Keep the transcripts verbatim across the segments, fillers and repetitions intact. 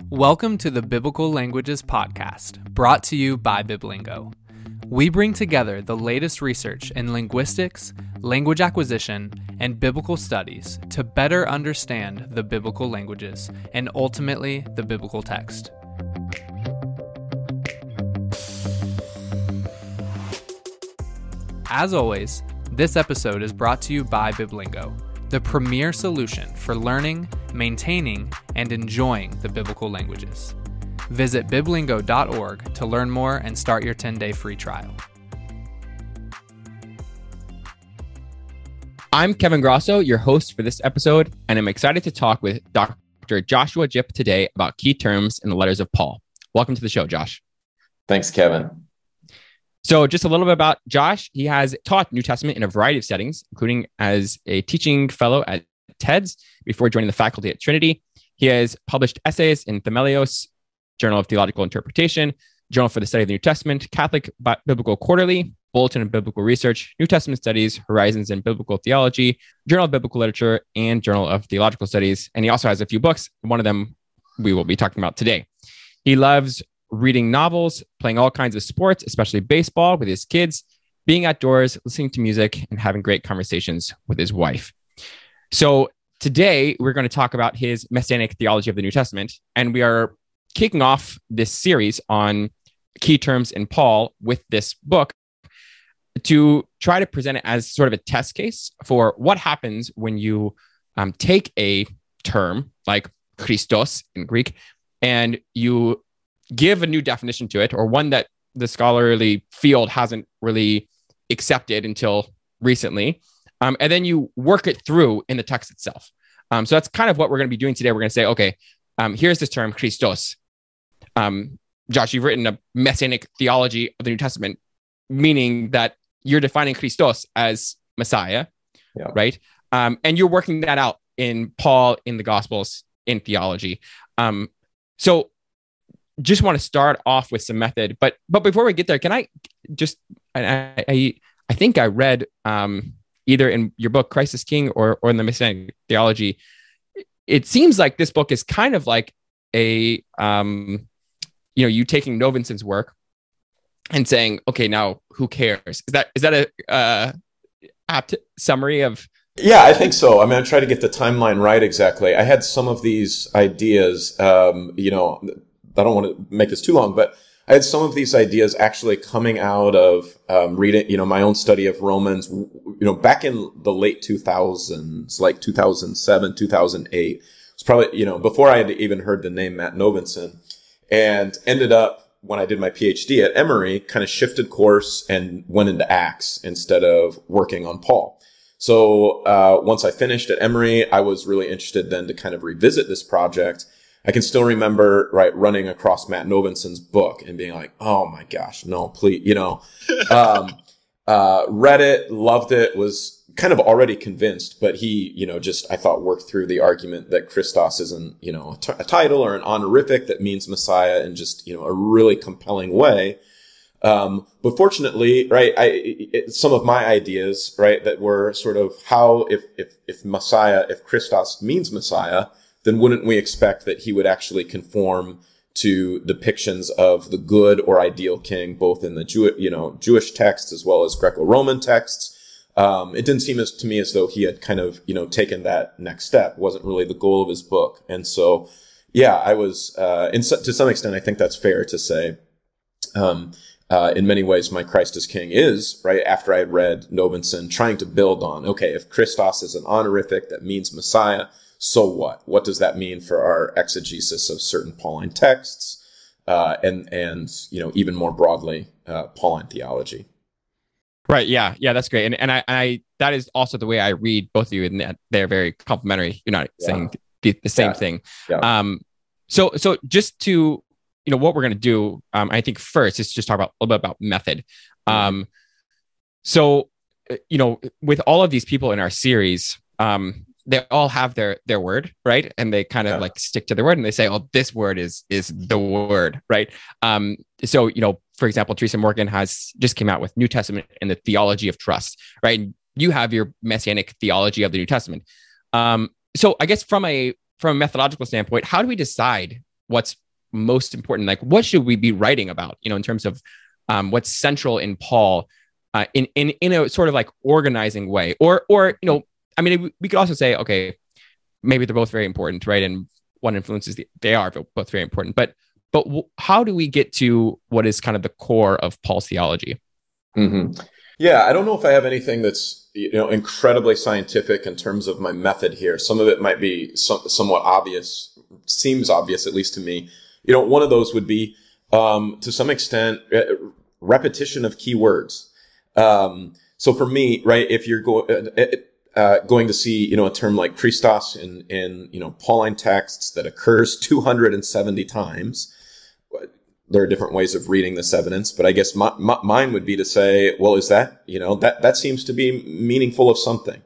Welcome to the Biblical Languages Podcast, brought to you by Biblingo. We bring together the latest research in linguistics, language acquisition, and biblical studies to better understand the biblical languages and ultimately the biblical text. As always, this episode is brought to you by Biblingo, the premier solution for learning, maintaining, and enjoying the biblical languages. Visit biblingo dot org to learn more and start your ten-day free trial. I'm Kevin Grosso, your host for this episode, and I'm excited to talk with Doctor Joshua Jipp today about key terms in the letters of Paul. Welcome to the show, Josh. Thanks, Kevin. So just a little bit about Josh. He has taught New Testament in a variety of settings, including as a teaching fellow at T E D S before joining the faculty at Trinity. He has published essays in Themelios, Journal of Theological Interpretation, Journal for the Study of the New Testament, Catholic Bi- Biblical Quarterly, Bulletin of Biblical Research, New Testament Studies, Horizons in Biblical Theology, Journal of Biblical Literature, and Journal of Theological Studies. And he also has a few books. One of them we will be talking about today. He loves reading novels, playing all kinds of sports, especially baseball with his kids, being outdoors, listening to music, and having great conversations with his wife. So today we're going to talk about his Messianic theology of the New Testament, and we are kicking off this series on key terms in Paul with this book to try to present it as sort of a test case for what happens when you um, take a term like Christos in Greek and you give a new definition to it, or one that the scholarly field hasn't really accepted until recently, um, and then you work it through in the text itself. Um, so that's kind of what we're going to be doing today. We're going to say, okay, um, here's this term, Christos. Um, Josh, you've written a Messianic theology of the New Testament, meaning that you're defining Christos as Messiah, yeah. right? Um, and you're working that out in Paul, in the Gospels, in theology. Um, so just want to start off with some method, but but before we get there, can I just I I, I think I read um, either in your book Christ is King or or in the Messianic Theology. It seems like this book is kind of like a um, you know you taking Novinson's work and saying, okay, now who cares? Is that is that a uh, apt summary of? Yeah, I think so. I mean, I try to get the timeline right exactly. I had some of these ideas, um, you know. I don't want to make this too long, but I had some of these ideas actually coming out of um, reading, you know, my own study of Romans, you know, back in the late two thousands, like two thousand seven, two thousand eight. It's probably, you know, before I had even heard the name Matt Novinson, and ended up, when I did my PhD at Emory, kind of shifted course and went into Acts instead of working on Paul. So uh, once I finished at Emory, I was really interested then to kind of revisit this project. I can still remember, right, running across Matt Novinson's book and being like, oh my gosh, no, please, you know, um, uh, read it, loved it, was kind of already convinced, but he, you know, just, I thought worked through the argument that Christos isn't, you know, a, t- a title or an honorific that means Messiah in just, you know, a really compelling way. Um, but fortunately, right, I, it, some of my ideas, right, that were sort of how, if, if, if Messiah, if Christos means Messiah, then wouldn't we expect that he would actually conform to depictions of the good or ideal king, both in the Jew, you know, Jewish texts as well as Greco-Roman texts? Um, it didn't seem as to me as though he had kind of, you know, taken that next step. It wasn't really the goal of his book. And so, yeah, I was, uh, in so, to some extent, I think that's fair to say. Um, uh, in many ways, my Christ is King is, right, after I had read Novinson, trying to build on, okay, if Christos is an honorific that means Messiah, so what? What does that mean for our exegesis of certain Pauline texts, uh, and and you know even more broadly, uh, Pauline theology? Right. Yeah. Yeah. That's great. And and I, I that is also the way I read both of you, and they're very complementary. You're not yeah. saying the, the same yeah. thing. Yeah. Um. So so just to you know what we're going to do. Um. I think first is just talk about a little bit about method. Um. So you know with all of these people in our series, um. they all have their their word, right? And they kind of yeah. like stick to their word, and they say, "Oh, this word is is the word," right? Um, so you know, for example, Teresa Morgan has just came out with New Testament and the Theology of Trust, right? You have your Messianic theology of the New Testament. Um, so I guess from a from a methodological standpoint, how do we decide what's most important. Like, what should we be writing about, you know, in terms of um, what's central in Paul uh, in, in, in a sort of like organizing way, or, or, you know, I mean, we could also say, okay, maybe they're both very important, right? And one influences the, they are both very important, but, but w- how do we get to what is kind of the core of Paul's theology? Mm-hmm. Yeah, I don't know if I have anything that's, you know, incredibly scientific in terms of my method here. Some of it might be some, somewhat obvious, seems obvious, at least to me. You know, one of those would be, um, to some extent, uh, repetition of key words. Um, so for me, right, if you're going, uh, uh, going to see, you know, a term like Christos in, in, you know, Pauline texts that occurs two hundred seventy times, there are different ways of reading this evidence, but I guess my, my, mine would be to say, well, is that, you know, that, that seems to be meaningful of something.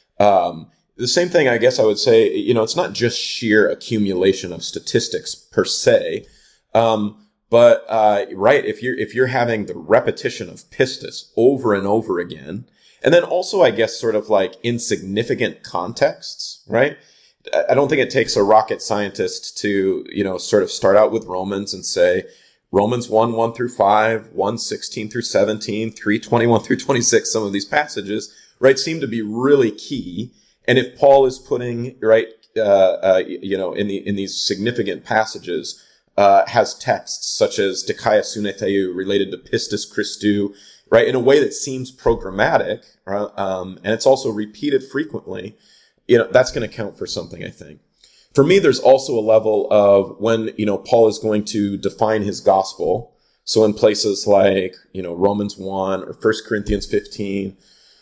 Um, the same thing, I guess I would say, you know, it's not just sheer accumulation of statistics per se. Um, but, uh, right. If you're, if you're having the repetition of pistis over and over again, and then also, I guess, sort of like insignificant contexts, right? I don't think it takes a rocket scientist to, you know, sort of start out with Romans and say, Romans one, one through five, one, sixteen through seventeen, three, twenty-one through twenty-six, some of these passages, right, seem to be really key. And if Paul is putting, right, uh, uh, you know, in the, in these significant passages, uh, has texts such as Dikaia Sune Theou related to Pistis Christou, right, in a way that seems programmatic, right, um, and it's also repeated frequently, you know, that's going to count for something, I think. For me, there's also a level of when, you know, Paul is going to define his gospel. So in places like, you know, Romans one or First Corinthians fifteen,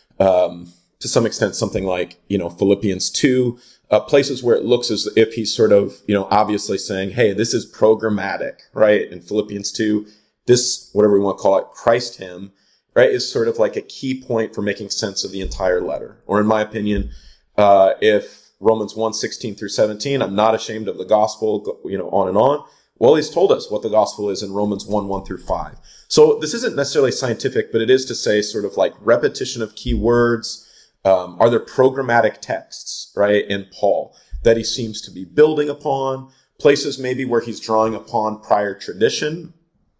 um, to some extent, something like, you know, Philippians two, uh, places where it looks as if he's sort of, you know, obviously saying, hey, this is programmatic, right? In Philippians two, this, whatever we want to call it, Christ hymn, right, is sort of like a key point for making sense of the entire letter. Or in my opinion, uh, if Romans one, sixteen through seventeen, I'm not ashamed of the gospel, you know, on and on. Well, he's told us what the gospel is in Romans one, one through five. So this isn't necessarily scientific, but it is to say sort of like repetition of key words. Um, are there programmatic texts, right, in Paul that he seems to be building upon? Places maybe where he's drawing upon prior tradition,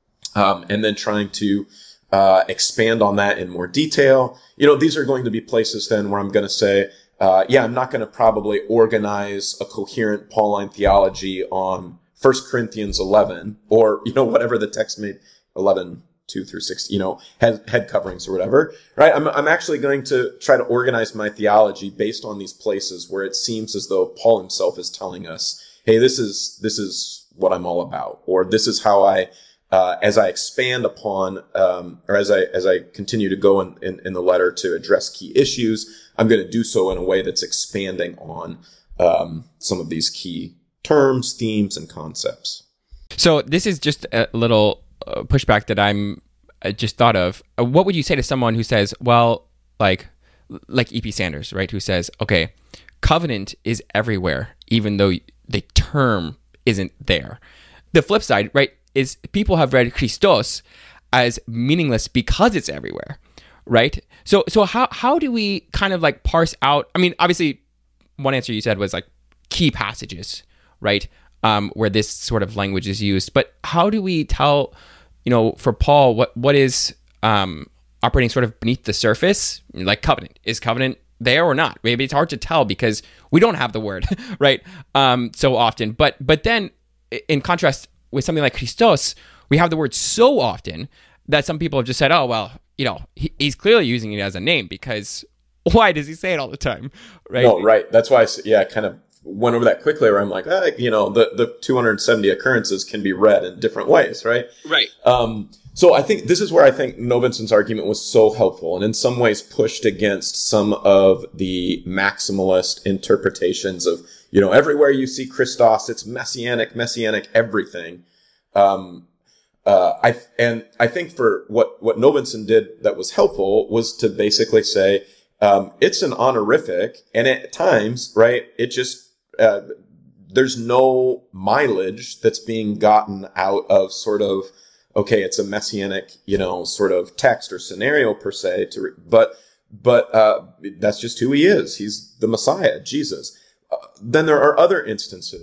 um, and then trying to uh, expand on that in more detail. You know, these are going to be places then where I'm going to say, Uh, yeah, I'm not going to probably organize a coherent Pauline theology on First Corinthians eleven or, you know, whatever the text may, eleven, two through six, you know, head, head coverings or whatever, right? I'm, I'm actually going to try to organize my theology based on these places where it seems as though Paul himself is telling us, hey, this is, this is what I'm all about, or this is how I, uh, as I expand upon, um, or as I, as I continue to go in, in, in the letter to address key issues, I'm going to do so in a way that's expanding on um, some of these key terms, themes, and concepts. So this is just a little uh, pushback that I'm uh, just thought of. Uh, what would you say to someone who says, well, like like E P Sanders, right, who says, okay, covenant is everywhere, even though the term isn't there. The flip side, right, is people have read Christos as meaningless because it's everywhere. Right. So so how how do we kind of like parse out? I mean, obviously, one answer you said was like key passages, right, um, where this sort of language is used. But how do we tell, you know, for Paul, what what is um, operating sort of beneath the surface? Like covenant. Is covenant there or not? Maybe it's hard to tell because we don't have the word, right, um, so often. But but then in contrast with something like Christos, we have the word so often that some people have just said, oh, well, you know, he, he's clearly using it as a name because why does he say it all the time? Right. No, right. That's why I, yeah, kind of went over that quickly where I'm like, ah, you know, the, the two hundred seventy occurrences can be read in different ways. Right. Right. Um, so I think this is where I think Novinson's argument was so helpful and in some ways pushed against some of the maximalist interpretations of, you know, everywhere you see Christos, it's messianic, messianic, everything. Um, Uh, I, and I think for what, what Novinson did that was helpful was to basically say, um, it's an honorific and at times, right, it just, uh, there's no mileage that's being gotten out of sort of, okay, it's a messianic, you know, sort of text or scenario per se to, re- but, but, uh, that's just who he is. He's the Messiah, Jesus. Uh, then there are other instances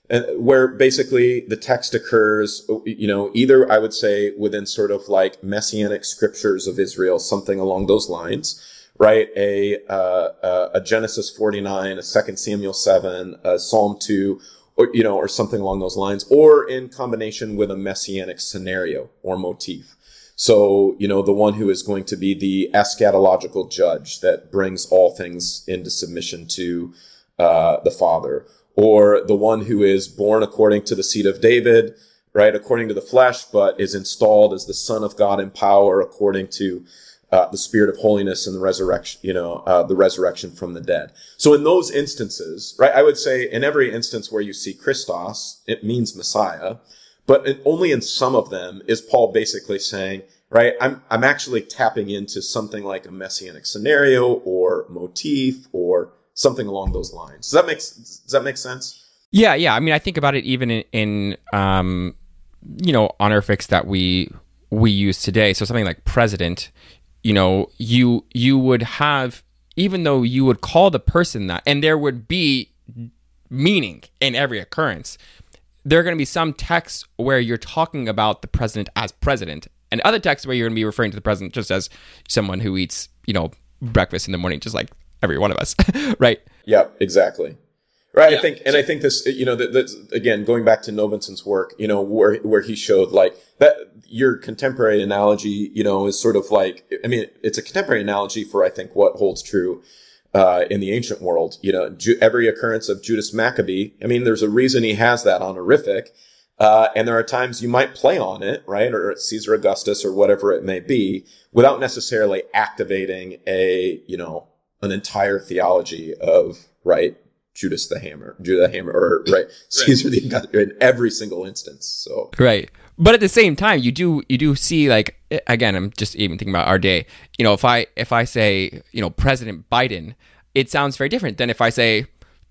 and where basically the text occurs, you know, either I would say within sort of like messianic scriptures of Israel, something along those lines, right? A, uh, a Genesis forty-nine, a Second Samuel seven, a Psalm two, or, you know, or something along those lines, or in combination with a messianic scenario or motif. So, you know, the one who is going to be the eschatological judge that brings all things into submission to uh, the Father, or the one who is born according to the seed of David, right, according to the flesh, but is installed as the Son of God in power according to uh, the Spirit of holiness and the resurrection, you know, uh, the resurrection from the dead. So in those instances, right, I would say in every instance where you see Christos, it means Messiah. But in, only in some of them is Paul basically saying, right, I'm I'm actually tapping into something like a messianic scenario or motif or something along those lines. Does that make does that make sense? Yeah, yeah. I mean, I think about it even in, in um, you know, honorifics that we we use today. So something like president, you know, you you would have, even though you would call the person that, and there would be meaning in every occurrence, there are going to be some texts where you're talking about the president as president, and other texts where you're going to be referring to the president just as someone who eats, you know, breakfast in the morning, just like every one of us, right? Yeah, exactly. Right. Yeah. I think, and I think this, you know, that, that's again going back to Novinson's work, you know, where where he showed like that your contemporary analogy, you know, is sort of like, I mean, it's a contemporary analogy for I think what holds true Uh, in the ancient world. You know, Ju- every occurrence of Judas Maccabee, I mean, there's a reason he has that honorific, uh, and there are times you might play on it, right, or Caesar Augustus or whatever it may be, without necessarily activating a, you know, an entire theology of, right, Judas the Hammer, Judah the Hammer, or, right, Caesar the Augustus in every single instance, so. Right. But at the same time, you do you do see, like, again, I'm just even thinking about our day. You know, if I if I say, you know, President Biden, it sounds very different than if I say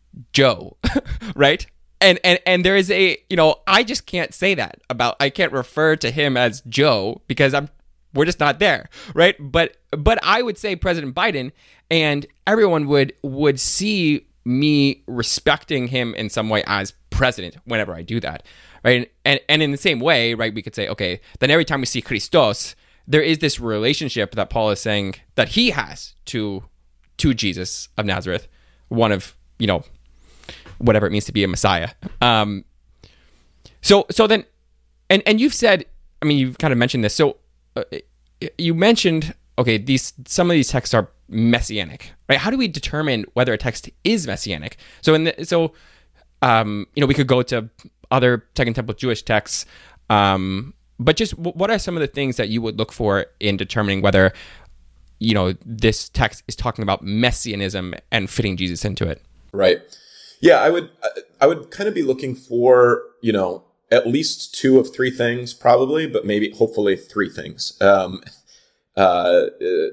Joe, right? And and and there is a, you know, I just can't say that about, I can't refer to him as Joe because I'm we're just not there, right? But but I would say President Biden, and everyone would would see me respecting him in some way as president whenever I do that. Right. And and in the same way, right, we could say, okay, then every time we see Christos, there is this relationship that Paul is saying that he has to to Jesus of Nazareth, one of, you know, whatever it means to be a Messiah. Um, so so then, and and you've said, I mean, you've kind of mentioned this. So uh, you mentioned, okay, these some of these texts are messianic, right? How do we determine whether a text is messianic? So in the, so um, you know, we could go to other Second Temple Jewish texts, um, but just w- what are some of the things that you would look for in determining whether, you know, this text is talking about messianism and fitting Jesus into it? Right. Yeah, I would I would kind of be looking for, you know, at least two of three things probably, but maybe hopefully three things. Um, uh,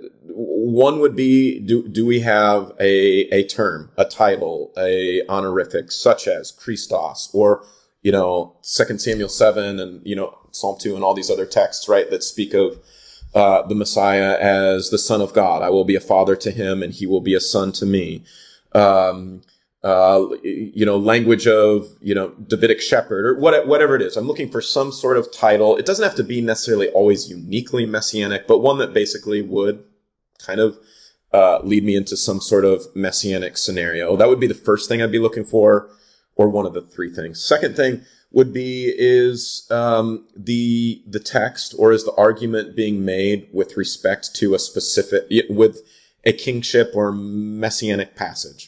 one would be, do do we have a a term, a title, a honorific such as Christos, or, you know, Second Samuel seven and, you know, Psalm two and all these other texts, right, that speak of uh, the Messiah as the Son of God. I will be a father to him and he will be a son to me. Um, uh, you know, language of, you know, Davidic shepherd or what, whatever it is. I'm looking for some sort of title. It doesn't have to be necessarily always uniquely messianic, but one that basically would kind of uh, lead me into some sort of messianic scenario. That would be the first thing I'd be looking for, or one of the three things. Second thing would be, is um, the the text, or is the argument being made with respect to a specific, with a kingship or messianic passage.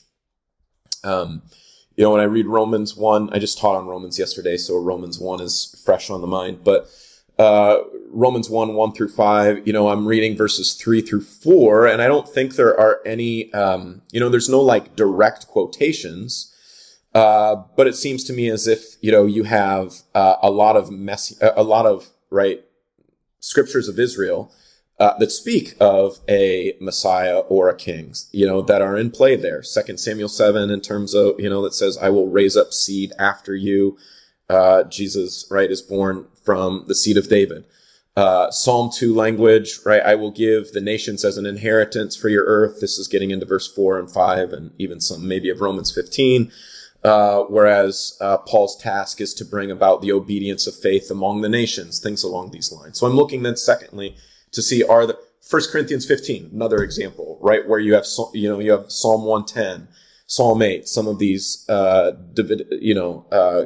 Um, you know, when I read Romans one, I just taught on Romans yesterday, so Romans one is fresh on the mind, but uh, Romans one, one through five, you know, I'm reading verses three through four, and I don't think there are any, um, you know, there's no like direct quotations. Uh, but it seems to me as if, you know, you have uh, a lot of messy, a lot of, right, scriptures of Israel uh, that speak of a Messiah or a king, you know, that are in play there. Second Samuel seven, in terms of, you know, that says, I will raise up seed after you. Uh, Jesus, right, is born from the seed of David. Uh, Psalm two language, right, I will give the nations as an inheritance for your earth. This is getting into verse four and five, and even some maybe of Romans fifteen. Uh, whereas uh, Paul's task is to bring about the obedience of faith among the nations, things along these lines. So I'm looking then, secondly, to see are the First Corinthians fifteen, another example, right, where you have you know you have Psalm one ten, Psalm eight, some of these uh, David, you know uh,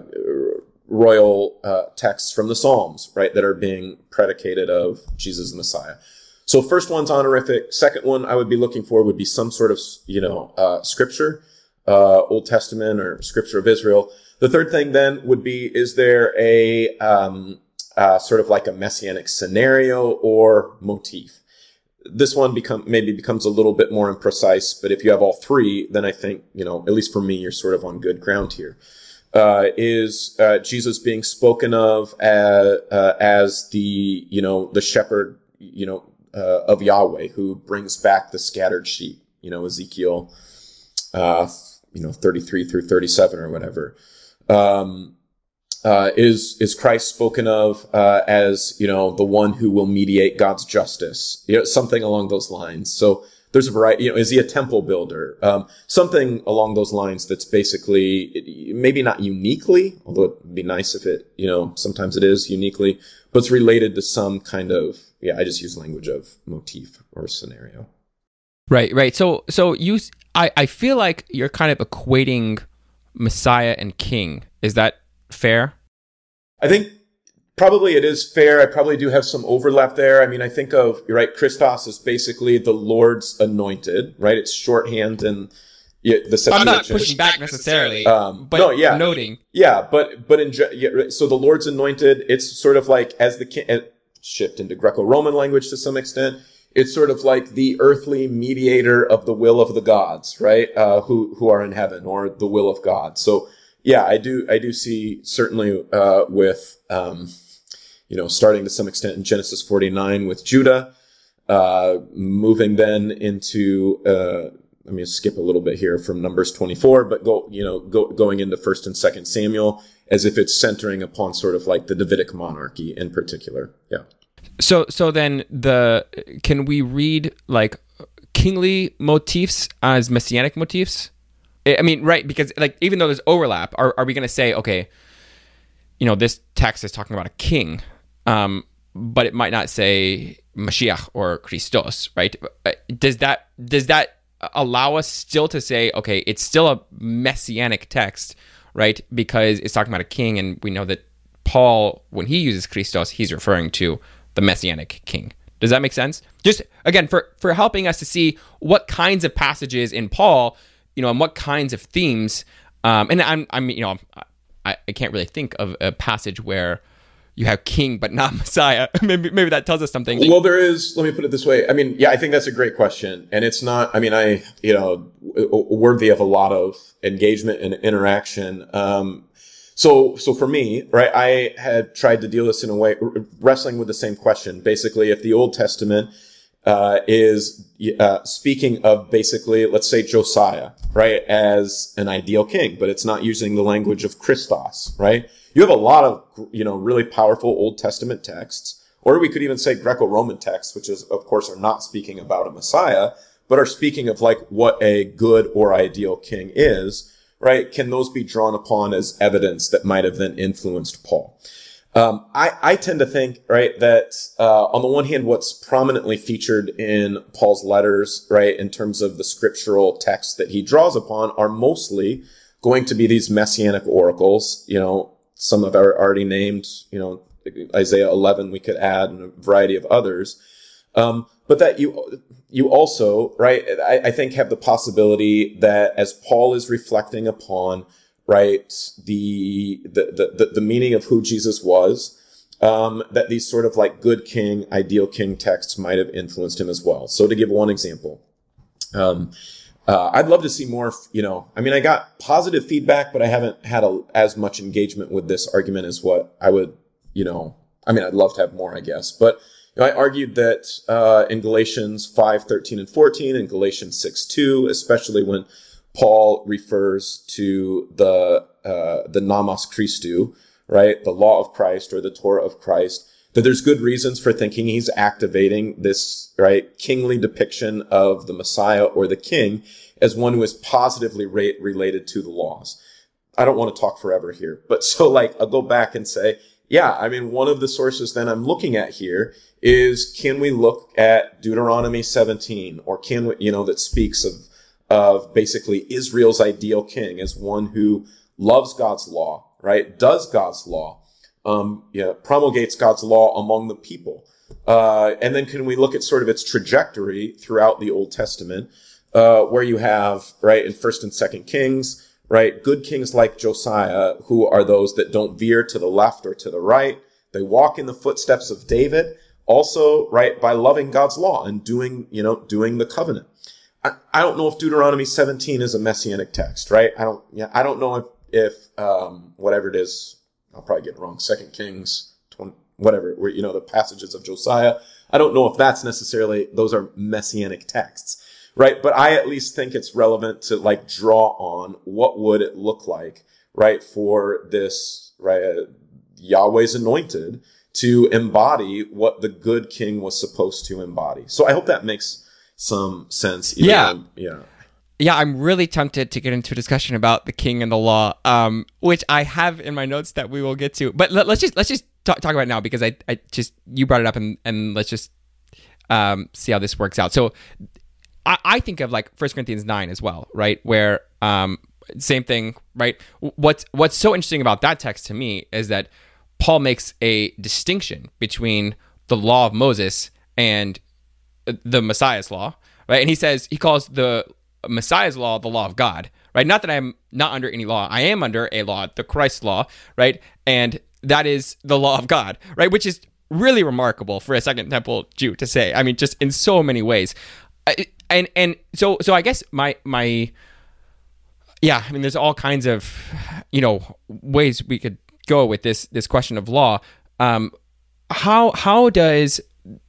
royal uh, texts from the Psalms, right, that are being predicated of Jesus the Messiah. So first one's honorific. Second one I would be looking for would be some sort of you know uh, scripture. Uh, Old Testament or Scripture of Israel. The third thing then would be, is there a um, uh, sort of like a messianic scenario or motif? This one become maybe becomes a little bit more imprecise, but if you have all three, then I think, you know, at least for me, you're sort of on good ground here. Uh, is uh, Jesus being spoken of as, uh, as the, you know, the shepherd, you know, uh, of Yahweh who brings back the scattered sheep, you know, Ezekiel, uh, you know, thirty-three through thirty-seven or whatever. Um, uh, is, is Christ spoken of, uh, as, you know, the one who will mediate God's justice, you know, something along those lines. So there's a variety, you know, is he a temple builder? Um, something along those lines that's basically, maybe not uniquely, although it'd be nice if it, you know, sometimes it is uniquely, but it's related to some kind of, yeah, I just use language of motif or scenario. Right, right. So, so you, I, I feel like you're kind of equating Messiah and King. Is that fair? I think probably it is fair. I probably do have some overlap there. I mean, I think of, you're right, Christos is basically the Lord's anointed, right? It's shorthand and yeah, the Septuagint. I'm not pushing back necessarily, um, but no, yeah. noting. Yeah, but, but in, yeah, so the Lord's anointed, it's sort of like as the king, shift into Greco-Roman language to some extent. It's sort of like the earthly mediator of the will of the gods, right? Uh, who, who are in heaven, or the will of God. So yeah, I do, I do see certainly, uh, with, um, you know, starting to some extent in Genesis forty-nine with Judah, uh, moving then into, uh, let me skip a little bit here from Numbers twenty-four, but go, you know, go, going into First and Second Samuel as if it's centering upon sort of like the Davidic monarchy in particular. Yeah. So, so then the, can we read like kingly motifs as messianic motifs? I mean, right. Because like, even though there's overlap, are, are we going to say, okay, you know, this text is talking about a king, um, but it might not say Mashiach or Christos, right? Does that, does that allow us still to say, okay, it's still a messianic text, right? Because it's talking about a king, and we know that Paul, when he uses Christos, he's referring to the messianic king. Does that make sense? Just again, for, for helping us to see what kinds of passages in Paul, you know, and what kinds of themes, um, and I'm, I'm, you know, I, I can't really think of a passage where you have king but not Messiah. maybe, maybe that tells us something. Well, there is, let me put it this way. I mean, yeah, I think that's a great question. And it's not, I mean, I, you know, worthy of a lot of engagement and interaction. Um, So, so for me, right, I had tried to deal this in a way, wrestling with the same question. Basically, if the Old Testament, uh, is, uh, speaking of basically, let's say Josiah, right, as an ideal king, but it's not using the language of Christos, right? You have a lot of, you know, really powerful Old Testament texts, or we could even say Greco-Roman texts, which is, of course, are not speaking about a Messiah, but are speaking of like what a good or ideal king is. Right? Can those be drawn upon as evidence that might have then influenced Paul? Um, I, I tend to think, right, that, uh, on the one hand, what's prominently featured in Paul's letters, right, in terms of the scriptural texts that he draws upon are mostly going to be these messianic oracles, you know, some of our already named, you know, Isaiah eleven we could add, and a variety of others. Um, but that you, you also, right, I, I think have the possibility that as Paul is reflecting upon, right, the, the, the, the meaning of who Jesus was, um, that these sort of like good king, ideal king texts might have influenced him as well. So to give one example, um, uh, I'd love to see more, you know, I mean, I got positive feedback, but I haven't had a, as much engagement with this argument as what I would, you know, I mean, I'd love to have more, I guess, but I argued that uh, in Galatians five, thirteen, and fourteen, and Galatians six, two, especially when Paul refers to the uh, the Nomos Christou, right, the law of Christ or the Torah of Christ, that there's good reasons for thinking he's activating this, right, kingly depiction of the Messiah or the king as one who is positively re- related to the laws. I don't want to talk forever here, but so like I'll go back and say, yeah, I mean, one of the sources then I'm looking at here is, can we look at Deuteronomy seventeen, or can we, you know, that speaks of, of basically Israel's ideal king as one who loves God's law, right? Does God's law, um, yeah, promulgates God's law among the people. Uh, and then can we look at sort of its trajectory throughout the Old Testament, uh, where you have, right, in First and Second Kings, right, good kings like Josiah, who are those that don't veer to the left or to the right. They walk in the footsteps of David, also, right, by loving God's law and doing, you know, doing the covenant. I, I don't know if Deuteronomy seventeen is a messianic text, right? I don't, yeah, I don't know if, if, um, whatever it is, I'll probably get it wrong, Second Kings, twenty, whatever, where, you know, the passages of Josiah. I don't know if that's necessarily, those are messianic texts. Right. But I at least think it's relevant to like draw on what would it look like, right, for this, right, uh, Yahweh's anointed to embody what the good king was supposed to embody. So I hope that makes some sense. Yeah. Know, yeah. Yeah. I'm really tempted to get into a discussion about the king and the law, um, which I have in my notes that we will get to. But let, let's just let's just talk, talk about it now, because I, I just you brought it up, and, and let's just um, see how this works out. So I think of like First Corinthians nine as well, right? Where um, same thing, right? What's what's so interesting about that text to me is that Paul makes a distinction between the law of Moses and the Messiah's law, right? And he says, he calls the Messiah's law the law of God, right? Not that I'm not under any law. I am under a law, the Christ law, right? And that is the law of God, right? Which is really remarkable for a Second Temple Jew to say. I mean, just in so many ways. And and so so I guess my my yeah, I mean, there's all kinds of, you know, ways we could go with this this question of law. Um, how how does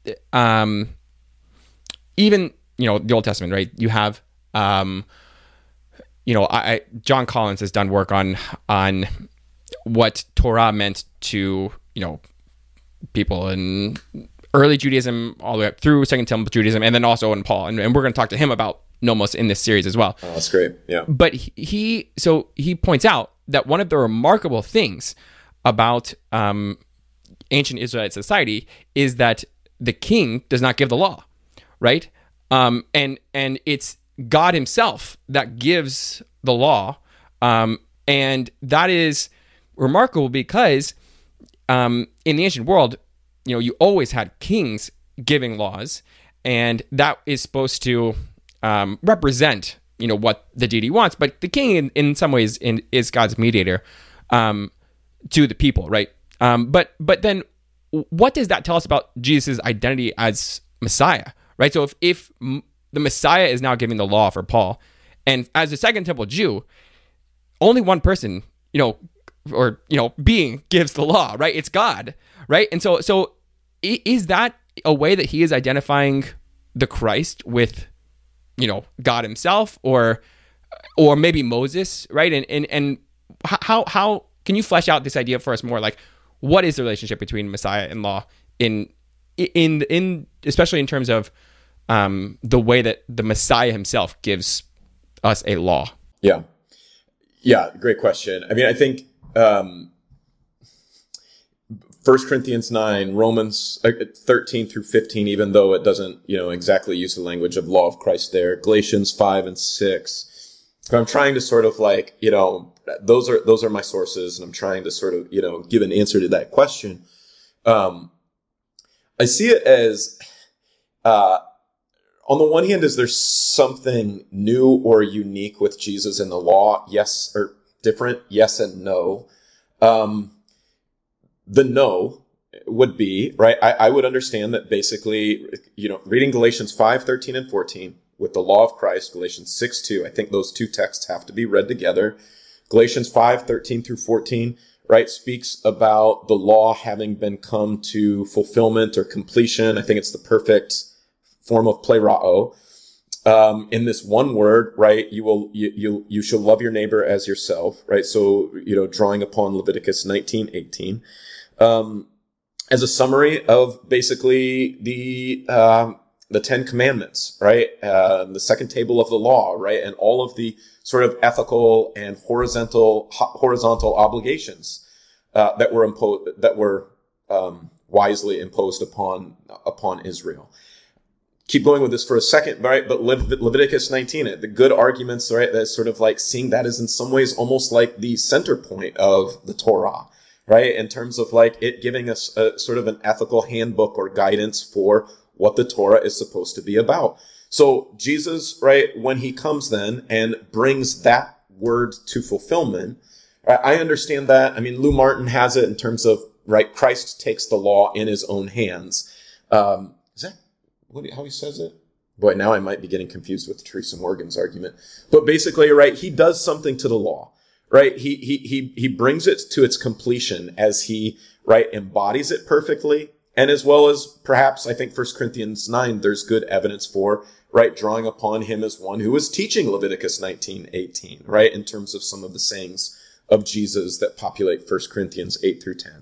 um, even, you know, the Old Testament, right? You have um, you know, I, I John Collins has done work on on what Torah meant to, you know, people in early Judaism all the way up through Second Temple Judaism, and then also in Paul. And, and we're going to talk to him about Nomos in this series as well. Oh, that's great. Yeah. But he, he so he points out that one of the remarkable things about um, ancient Israelite society is that the king does not give the law, right? Um, and and it's God himself that gives the law. Um, and that is remarkable because um, in the ancient world, you know, you always had kings giving laws, and that is supposed to um, represent, you know, what the deity wants. But the king, in, in some ways, in, is God's mediator um, to the people, right? Um, but but then, what does that tell us about Jesus' identity as Messiah, right? So if if the Messiah is now giving the law for Paul, and as a Second Temple Jew, only one person, you know, or you know, being gives the law, right? It's God, right? And so so. Is that a way that he is identifying the Christ with, you know, God himself, or or maybe Moses, right? And and and how how can you flesh out this idea for us more? Like, what is the relationship between Messiah and law in in in especially in terms of um, the way that the Messiah himself gives us a law? Yeah, yeah, great question. I mean, I think. Um, First Corinthians nine, Romans thirteen through fifteen, even though it doesn't, you know, exactly use the language of law of Christ there. Galatians five and six. So I'm trying to sort of like, you know, those are those are my sources, and I'm trying to sort of, you know, give an answer to that question. Um, I see it as, uh, on the one hand, is there something new or unique with Jesus in the law? Yes, or different? Yes and no. Um, The no would be, right, I, I would understand that basically, you know, reading Galatians five, thirteen, and fourteen with the law of Christ, Galatians six, two, I think those two texts have to be read together. Galatians five, thirteen through fourteen, right, speaks about the law having been come to fulfillment or completion. I think it's the perfect form of plerao. Um, in this one word, right, you will, you, you, you shall love your neighbor as yourself, right? So, you know, drawing upon Leviticus nineteen, eighteen. Um, as a summary of basically the, um, the Ten Commandments, right? Uh, the second table of the law, right? And all of the sort of ethical and horizontal horizontal obligations uh, that were imposed, that were um, wisely imposed upon upon Israel. Keep going with this for a second, right? But Le- Leviticus nineteen, the good arguments, right? That's sort of like seeing that as in some ways almost like the center point of the Torah, right? In terms of like it giving us a sort of an ethical handbook or guidance for what the Torah is supposed to be about. So Jesus, right, when he comes then and brings that word to fulfillment, right, I understand that. I mean, Lou Martin has it in terms of, right, Christ takes the law in his own hands. Um, is that what, how he says it? Boy, now I might be getting confused with Teresa Morgan's argument. But basically, right, he does something to the law, right? He, he, he, he brings it to its completion as he, right, embodies it perfectly. And as well as perhaps, I think First Corinthians nine, there's good evidence for, right, drawing upon him as one who was teaching Leviticus nineteen eighteen, right, in terms of some of the sayings of Jesus that populate First Corinthians eight through ten.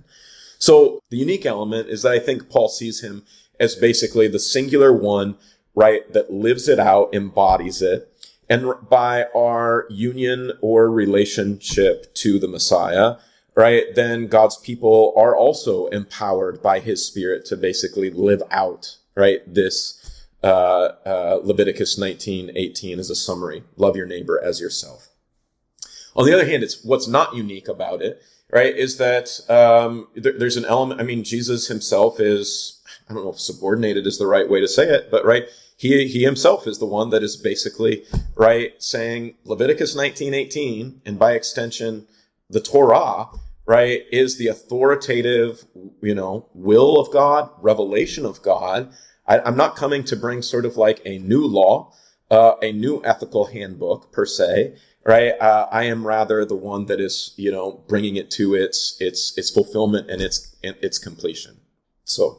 So the unique element is that I think Paul sees him as basically the singular one, right, that lives it out, embodies it. And by our union or relationship to the Messiah, right, then God's people are also empowered by his Spirit to basically live out, right, this uh, uh, Leviticus nineteen eighteen as a summary. Love your neighbor as yourself. On the other hand, it's what's not unique about it, right, is that um, there, there's an element, I mean, Jesus himself is, I don't know if subordinated is the right way to say it, but, right, he he himself is the one that is basically, right, saying Leviticus nineteen eighteen, and by extension, the Torah, right, is the authoritative, you know, will of God, revelation of God. I, I'm not coming to bring sort of like a new law, uh, a new ethical handbook per se, right? Uh, I am rather the one that is, you know, bringing it to its its its fulfillment and its its completion. So,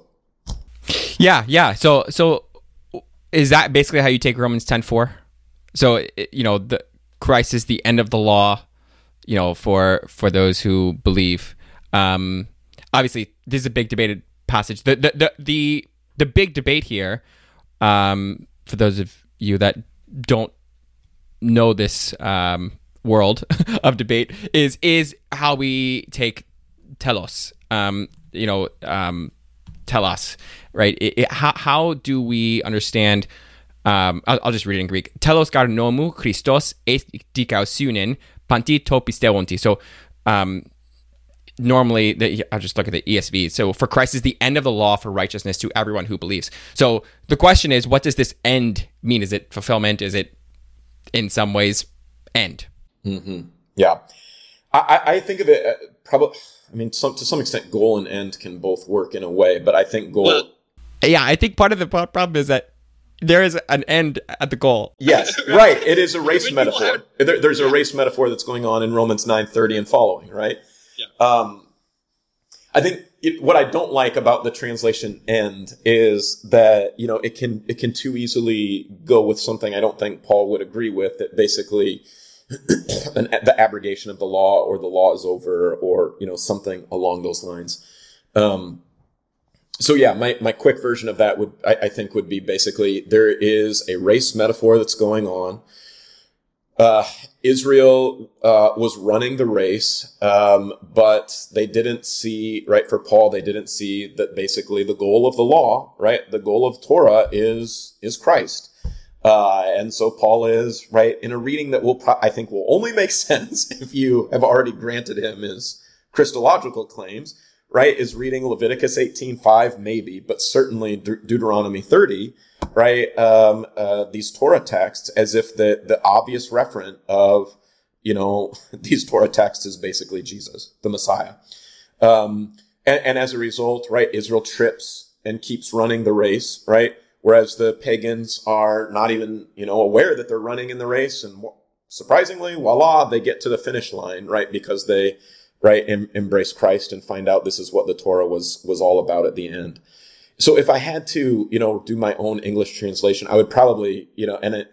yeah, yeah. So, so is that basically how you take Romans ten four? So, you know, the Christ is the end of the law, you know, for for those who believe. Um, obviously, this is a big debated passage. The the the the, the big debate here, um, for those of you that don't know this um, world of debate, is is how we take telos. Um, you know, um, tell us, right? It, it, how how do we understand? Um, I'll, I'll just read it in Greek. Telos gar nomu Christos est dikausunen panti to pisteonti. So um, normally, the, I'll just look at the E S V. So for Christ is the end of the law for righteousness to everyone who believes. So the question is, what does this end mean? Is it fulfillment? Is it in some ways end? Mm-hmm. Yeah. I, I think of it uh, probably, I mean, some, to some extent, goal and end can both work in a way, but I think goal... Well, yeah, I think part of the problem is that there is an end at the goal. Yes, right. It is a race metaphor. There, there's a race metaphor that's going on in Romans nine thirty and following, right? Yeah. Um, I think it, what I don't like about the translation "end" is that, you know, it can it can too easily go with something I don't think Paul would agree with. That basically an, the abrogation of the law, or the law is over, or, you know, something along those lines. Um, So yeah, my, my quick version of that would, I, I think would be basically, there is a race metaphor that's going on. Uh, Israel, uh, was running the race, um, but they didn't see, right, for Paul, they didn't see that basically the goal of the law, right, the goal of Torah is, is Christ. Uh, and so Paul is, right, in a reading that will, pro- I think will only make sense if you have already granted him his Christological claims, right, is reading Leviticus eighteen five, maybe, but certainly De- Deuteronomy thirty, right, um, uh, these Torah texts, as if the, the obvious referent of, you know, these Torah texts is basically Jesus, the Messiah. Um, and, and as a result, right, Israel trips and keeps running the race, right, whereas the pagans are not even, you know, aware that they're running in the race, and surprisingly, voila, they get to the finish line, right, because they... right, em- embrace Christ and find out this is what the Torah was was all about at the end. So if I had to, you know, do my own English translation, I would probably, you know, and it,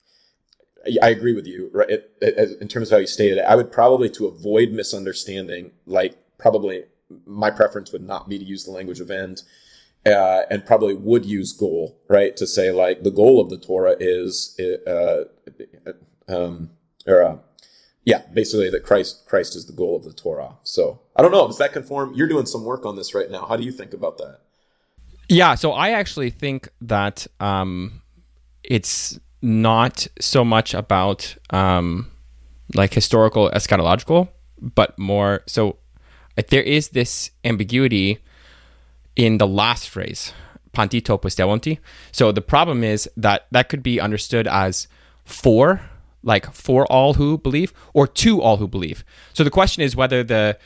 I agree with you, right, it, it, in terms of how you stated it, I would probably, to avoid misunderstanding, like, probably my preference would not be to use the language of end, uh, and probably would use goal, right? To say like the goal of the Torah is, uh, um, or, uh, yeah, basically that Christ, Christ is the goal of the Torah. So I don't know. Does that conform? You're doing some work on this right now. How do you think about that? Yeah. So I actually think that, um, it's not so much about, um, like historical eschatological, but more so there is this ambiguity in the last phrase, pantito posteonti. So the problem is that that could be understood as for, like for all who believe, or to all who believe. So the question is whether the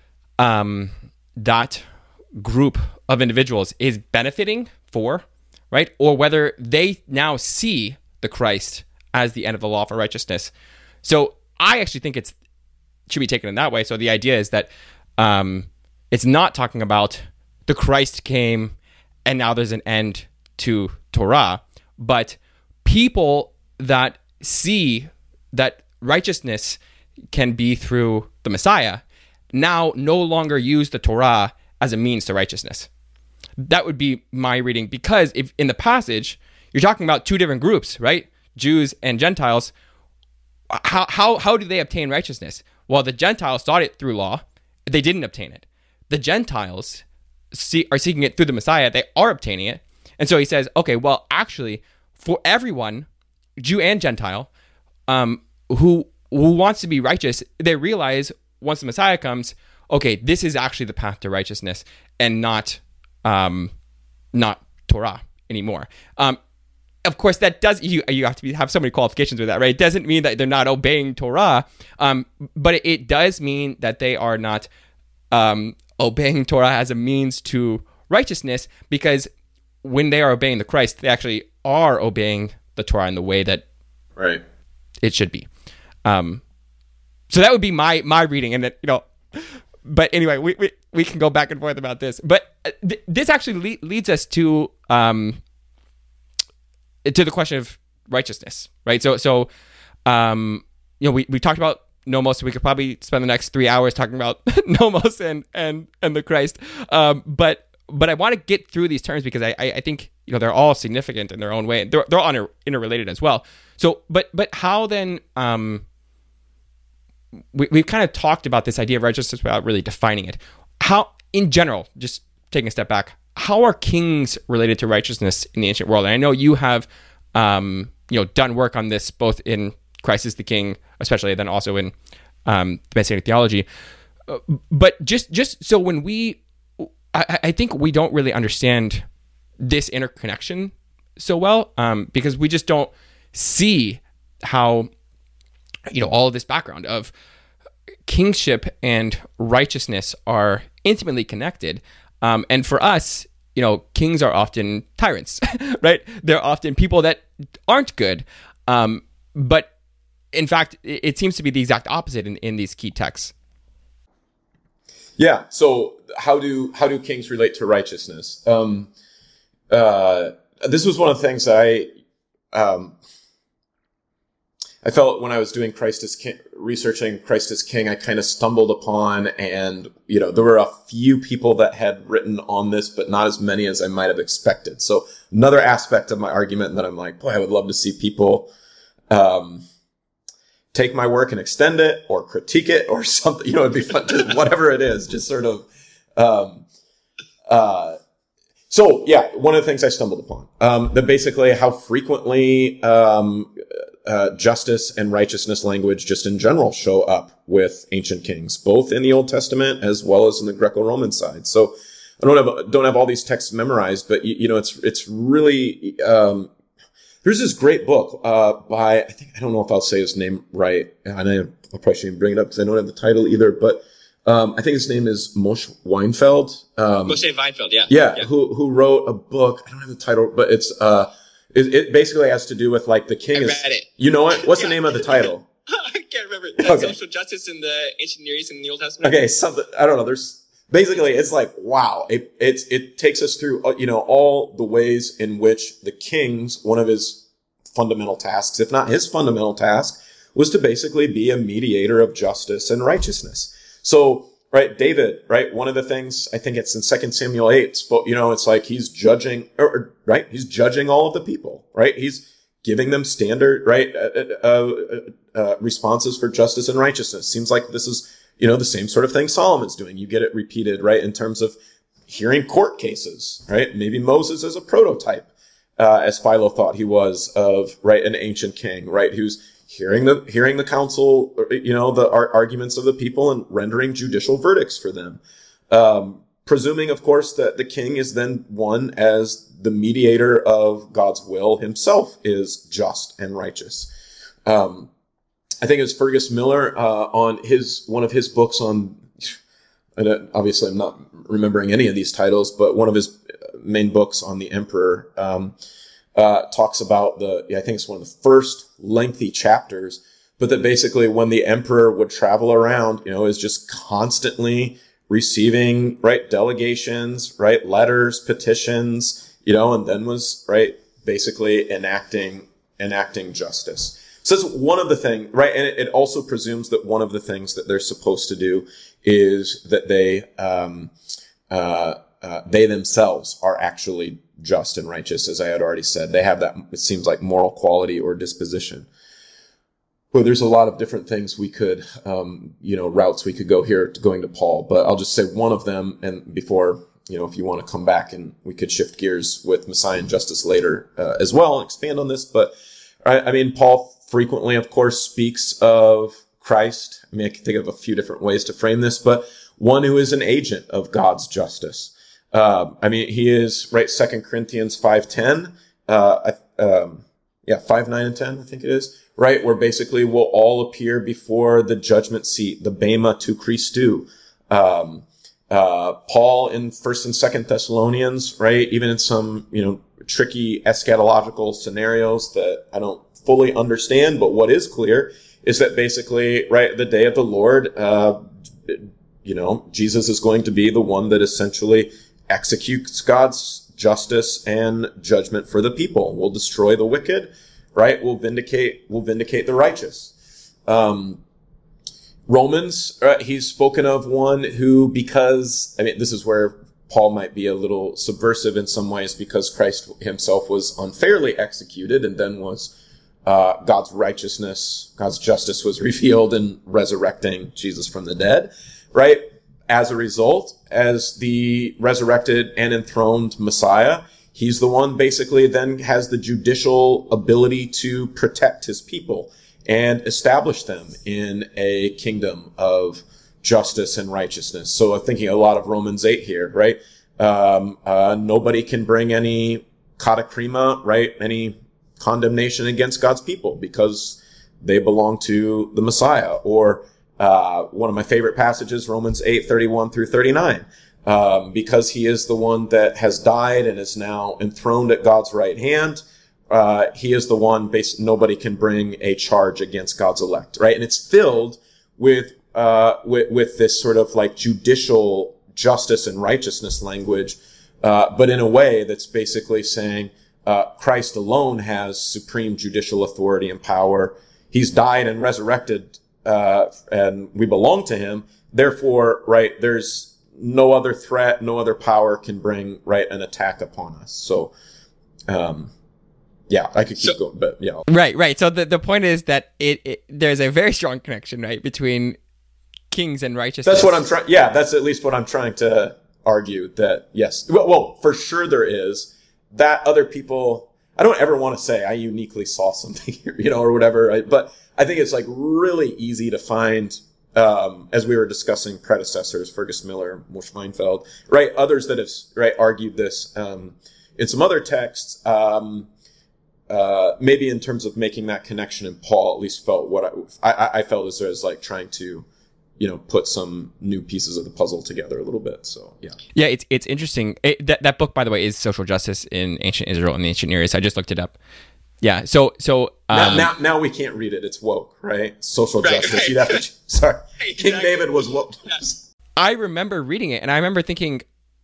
um, that group of individuals is benefiting for, right, or whether they now see the Christ as the end of the law for righteousness. So I actually think it's should be taken in that way. So the idea is that um, it's not talking about the Christ came and now there's an end to Torah, but people that see that righteousness can be through the Messiah now no longer use the Torah as a means to righteousness. That would be my reading, because if in the passage you're talking about two different groups, right? Jews and Gentiles. How how how do they obtain righteousness? Well, the Gentiles sought it through law. They didn't obtain it. The Gentiles see, are seeking it through the Messiah. They are obtaining it. And so he says, okay, well, actually, for everyone, Jew and Gentile, um, who who wants to be righteous, they realize once the Messiah comes, okay, this is actually the path to righteousness and not um, not Torah anymore. Um, of course, that does you you have to be, have so many qualifications with that, right? It doesn't mean that they're not obeying Torah, um, but it, it does mean that they are not um, obeying Torah as a means to righteousness, because when they are obeying the Christ, they actually are obeying the Torah in the way that right it should be. Um, so that would be my my reading, and that, you know. But anyway, we, we we can go back and forth about this. But th- this actually le- leads us to um to the question of righteousness, right? So so um you know we, we talked about nomos. So we could probably spend the next three hours talking about nomos and and and the Christ. Um, but but I want to get through these terms because I, I I think you know they're all significant in their own way. They're they're all inter- interrelated as well. So but but how then um. We, we've kind of talked about this idea of righteousness without really defining it. How, in general, just taking a step back, how are kings related to righteousness in the ancient world? And I know you have, um, you know, done work on this both in Christ is the King, especially, then also in um, Messianic theology. Uh, but just just so when we, I, I think we don't really understand this interconnection so well, um, because we just don't see how, you know, all of this background of kingship and righteousness are intimately connected. Um, and for us, you know, kings are often tyrants, right? They're often people that aren't good. Um, but in fact, it, it seems to be the exact opposite in, in these key texts. Yeah. So how do, how do kings relate to righteousness? Um, uh, this was one of the things I, um, I felt when I was doing Christ as King, researching Christ as King, I kind of stumbled upon, and, you know, there were a few people that had written on this, but not as many as I might have expected. So another aspect of my argument that I'm like, boy, I would love to see people, um, take my work and extend it or critique it or something, you know, it'd be fun to, whatever it is, just sort of, um, uh, so yeah, one of the things I stumbled upon, um, that basically how frequently, um, Uh, justice and righteousness language just in general show up with ancient kings, both in the Old Testament as well as in the Greco-Roman side. So I don't have, don't have all these texts memorized, but you, you know, it's, it's really, um, there's this great book, uh, by, I think, I don't know if I'll say his name right. And I, I probably shouldn't bring it up because I don't have the title either, but, um, I think his name is Moshe Weinfeld. Um, Moshe Weinfeld, yeah. yeah. Yeah. Who, who wrote a book. I don't have the title, but it's, uh, It, it basically has to do with like the king I is. read it. You know what? What's Yeah. the name of the title? I can't remember. Okay. Social justice in the ancient Near East and the Old Testament. Okay, something I don't know. There's basically it's like wow. It it's it takes us through you know all the ways in which the king's one of his fundamental tasks, if not his fundamental task, was to basically be a mediator of justice and righteousness. So right? David, right? One of the things, I think it's in Second Samuel eight, but you know, it's like he's judging, or, or, right? He's judging all of the people, right? He's giving them standard, right? Uh, uh, uh, responses for justice and righteousness. Seems like this is, you know, the same sort of thing Solomon's doing. You get it repeated, right? In terms of hearing court cases, right? Maybe Moses is a prototype, uh, as Philo thought he was, of, right, an ancient king, right? Who's hearing the, hearing the counsel, you know, the ar- arguments of the people and rendering judicial verdicts for them. Um, presuming, of course, that the king is then one as the mediator of God's will himself is just and righteous. Um, I think it was Fergus Miller, uh, on his, one of his books on, and obviously I'm not remembering any of these titles, but one of his main books on the emperor, um, uh, talks about the, I think it's one of the first lengthy chapters, but that basically when the emperor would travel around, you know, is just constantly receiving, right, delegations, right, letters, petitions, you know, and then was, right, basically enacting, enacting justice. So that's one of the things, right? And it, it also presumes that one of the things that they're supposed to do is that they, um, uh, uh, they themselves are actually just and righteous, as I had already said. They have that, it seems like, moral quality or disposition. Well, there's a lot of different things we could, um, you know, routes we could go here to going to Paul, but I'll just say one of them, and before, you know, if you want to come back and we could shift gears with Messiah and justice later, uh, as well, and expand on this, but I, I mean, Paul frequently, of course, speaks of Christ. I mean, I can think of a few different ways to frame this, but one who is an agent of God's justice. Uh, I mean, he is, right, Second Corinthians five ten, uh, um, yeah, five, nine, and ten, I think it is, right, where basically we'll all appear before the judgment seat, the Bema tu Christou. Um, uh, Paul in First and Second Thessalonians, right, even in some, you know, tricky eschatological scenarios that I don't fully understand, but what is clear is that basically, right, the day of the Lord, uh, you know, Jesus is going to be the one that essentially executes God's justice and judgment for the people. Will destroy the wicked, right? Will vindicate, will vindicate the righteous. Um, Romans, uh, he's spoken of one who, because, I mean, this is where Paul might be a little subversive in some ways, because Christ himself was unfairly executed and then was, uh, God's righteousness, God's justice was revealed in resurrecting Jesus from the dead, right? As a result, as the resurrected and enthroned Messiah, he's the one basically then has the judicial ability to protect his people and establish them in a kingdom of justice and righteousness. So I'm thinking a lot of Romans eight here, right? Um, uh, nobody can bring any katakrima, right? Any condemnation against God's people because they belong to the Messiah. Or Uh, one of my favorite passages, Romans eight, thirty-one through thirty-nine, um, because he is the one that has died and is now enthroned at God's right hand. Uh, he is the one, basically, nobody can bring a charge against God's elect, right? And it's filled with, uh, with, with this sort of like judicial justice and righteousness language, uh, but in a way that's basically saying, uh, Christ alone has supreme judicial authority and power. He's died and resurrected, Uh, and we belong to him. Therefore, right, there's no other threat, no other power can bring, right, an attack upon us. So, um, yeah, I could keep so, going, but yeah. Right, right. So the, the point is that it, it there's a very strong connection, right, between kings and righteousness. That's what I'm trying, yeah, that's at least what I'm trying to argue, that yes. Well, well, for sure there is. That other people, I don't ever want to say I uniquely saw something here, you know, or whatever, right? But I think it's like really easy to find, um, as we were discussing predecessors, Fergus Miller, Moshe Meinfeld, right? Others that have, right, argued this, um, in some other texts, um, uh, maybe in terms of making that connection, and Paul at least felt what I, I, I felt as though as like trying to, you know, put some new pieces of the puzzle together a little bit. So, yeah. Yeah, it's it's interesting. It, that, that book, by the way, is Social Justice in Ancient Israel and the Ancient Near East. I just looked it up. Yeah, so so um, now, now now we can't read it. It's woke, right? Social right, justice. Right. You'd have to. Sorry, Right, King exactly. David was woke. Yes. I remember reading it, and I remember thinking,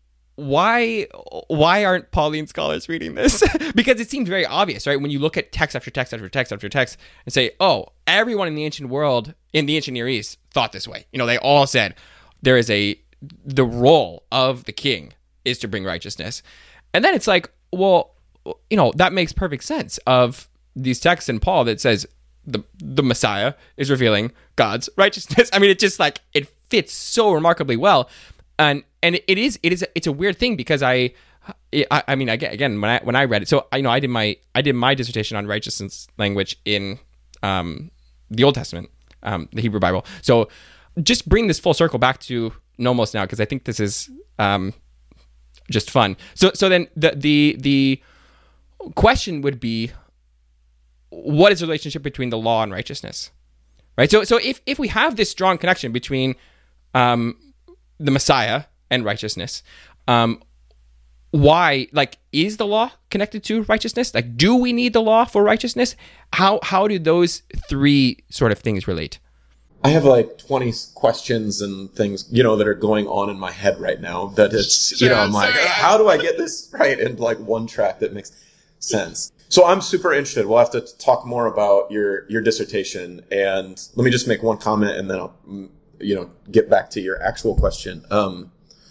why why aren't Pauline scholars reading this? Because it seems very obvious, right? When you look at text after text after text after text and say, oh, everyone in the ancient world, in the ancient Near East, thought this way. You know, they all said, there is a the role of the king is to bring righteousness. And then it's like, well, you know, that makes perfect sense of these texts in Paul that says the the Messiah is revealing God's righteousness. I mean, it just like it fits so remarkably well. And and it is it is it's a weird thing because I I, I mean again when I when I read it, so I you know I did my I did my dissertation on righteousness language in um, the Old Testament, um, the Hebrew Bible. So just bring this full circle back to Nomos now, because I think this is um, just fun. So so then the the the question would be, what is the relationship between the law and righteousness, right? So so if if we have this strong connection between um, the Messiah and righteousness, um, why, like, is the law connected to righteousness? Like, do we need the law for righteousness? How how do those three sort of things relate? I have like twenty questions and things, you know, that are going on in my head right now that it's, you know, I'm like, how do I get this right in like one track that makes sense? So I'm super interested. We'll have to talk more about your, your dissertation. And let me just make one comment and then I'll, you know, get back to your actual question. Um,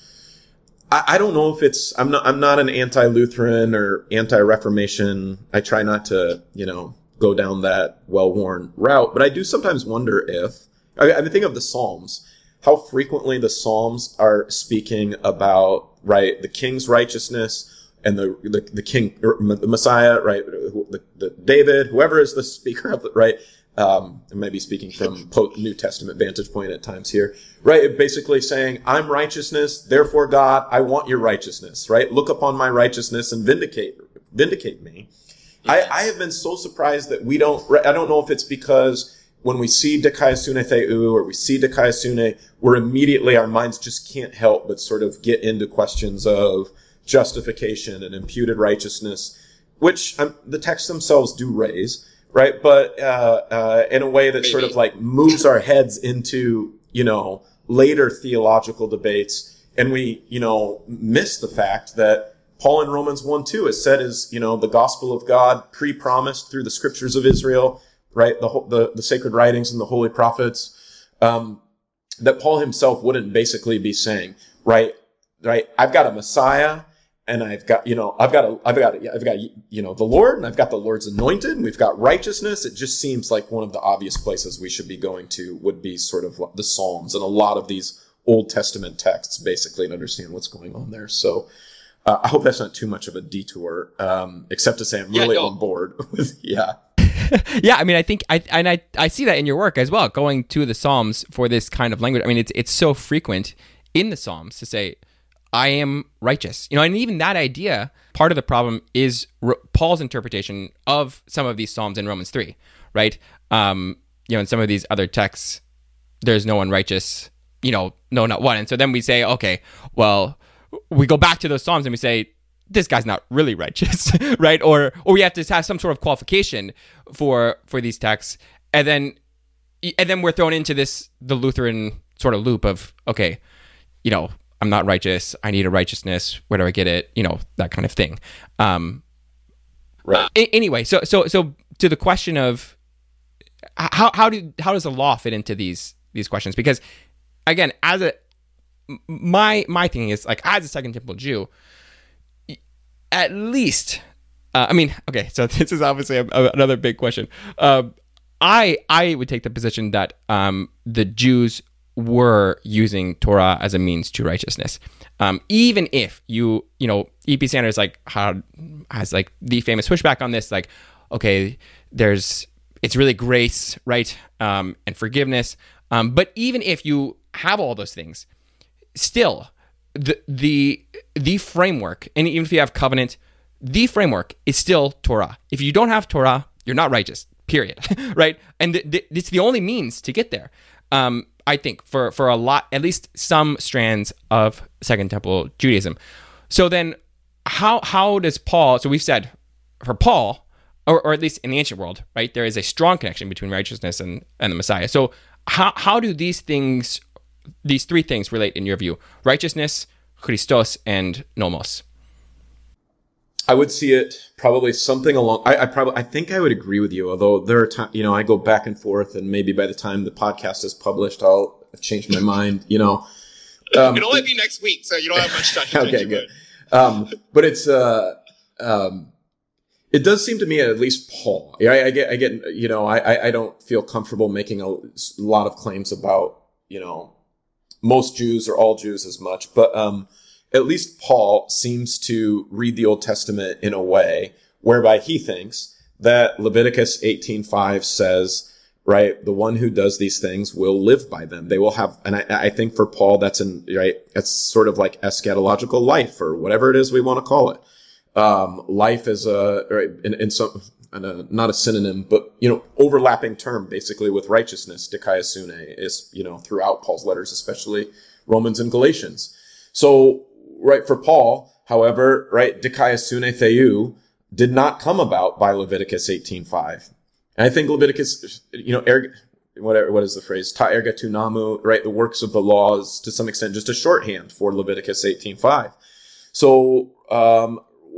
I, I don't know if it's, I'm not, I'm not an anti-Lutheran or anti-Reformation. I try not to, you know, go down that well-worn route, but I do sometimes wonder if, I, I think of the Psalms, how frequently the Psalms are speaking about, right, the king's righteousness and the the, the king, or the Messiah, right, the, the David, whoever is the speaker of it, right, um, I may be speaking from New Testament vantage point at times here, right, basically saying, I'm righteousness, therefore God, I want your righteousness, right, look upon my righteousness and vindicate, vindicate me. I, I have been so surprised that we don't, I don't know if it's because when we see Dikaiosune Theou or we see Dikaiosune, we're immediately, our minds just can't help but sort of get into questions of justification and imputed righteousness, which um, the texts themselves do raise, right? But uh, uh, in a way that sort of like moves our heads into, you know, later theological debates. And we, you know, miss the fact that Paul in Romans one two is said as, you know, the gospel of God pre-promised through the scriptures of Israel, right? The, the, the sacred writings and the holy prophets, um, that Paul himself wouldn't basically be saying, right, right? I've got a Messiah and I've got, you know, I've got a, I've got, I've got, you know, the Lord and I've got the Lord's anointed and we've got righteousness. It just seems like one of the obvious places we should be going to would be sort of the Psalms and a lot of these Old Testament texts basically to understand what's going on there. So, uh, I hope that's not too much of a detour, um, except to say I'm really yeah, no. on board with, yeah. Yeah, I mean, I think I and I I see that in your work as well, going to the Psalms for this kind of language. I mean, it's it's so frequent in the Psalms to say, "I am righteous," you know, and even that idea. Part of the problem is R- Paul's interpretation of some of these Psalms in Romans three, right? Um, you know, in some of these other texts, there's no one righteous, you know, no, not one, and so then we say, okay, well, we go back to those Psalms and we say, this guy's not really righteous, right? Or or we have to have some sort of qualification for for these texts, and then and then we're thrown into this the Lutheran sort of loop of, okay, you know, I'm not righteous, I need a righteousness, where do I get it? You know, that kind of thing. Um, right. A- anyway, so so so to the question of how how do how does the law fit into these these questions? Because again, as a my my thing is like as a Second Temple Jew. At least, uh, I mean, okay, so this is obviously a, a, another big question. Uh, I I would take the position that um, the Jews were using Torah as a means to righteousness, um, even if you you know E P Sanders like had, has like the famous pushback on this, like, okay, there's it's really grace, right, um, and forgiveness, um, but even if you have all those things, still. The the the framework, and even if you have covenant, the framework is still Torah. If you don't have Torah, you're not righteous, period, right? And th- th- it's the only means to get there, um, I think, for, for a lot, at least some strands of Second Temple Judaism. So then how how does Paul, so we've said for Paul, or, or at least in the ancient world, right, there is a strong connection between righteousness and, and the Messiah. So how how do these things these three things relate in your view? Righteousness, Christos, and Nomos. I would see it probably something along, I, I probably, I think I would agree with you, although there are times, you know, I go back and forth and maybe by the time the podcast is published, I'll have changed my mind, you know. Um, It'll only be next week, so you don't have much time. okay, good. Um, but it's uh, um, it does seem to me, at least Paul. Yeah, I, I get, I get. You know, I, I don't feel comfortable making a lot of claims about, you know, most Jews or all Jews as much, but um, at least Paul seems to read the Old Testament in a way whereby he thinks that Leviticus eighteen five says, right, the one who does these things will live by them. They will have, and I, I think for Paul, that's an, right, that's sort of like eschatological life, or whatever it is we want to call it. Um, life is a, right, in, in some, in a, not a synonym, but, you know, overlapping term basically with righteousness. Dikaiosune is, you know, throughout Paul's letters, especially Romans and Galatians. So, right, for Paul, however, right, Dikaiosune theou did not come about by Leviticus eighteen five. And I think Leviticus, you know, erg, whatever, what is the phrase? Ta erga tu namu, right? The works of the law is to some extent just a shorthand for Leviticus eighteen five. So, um,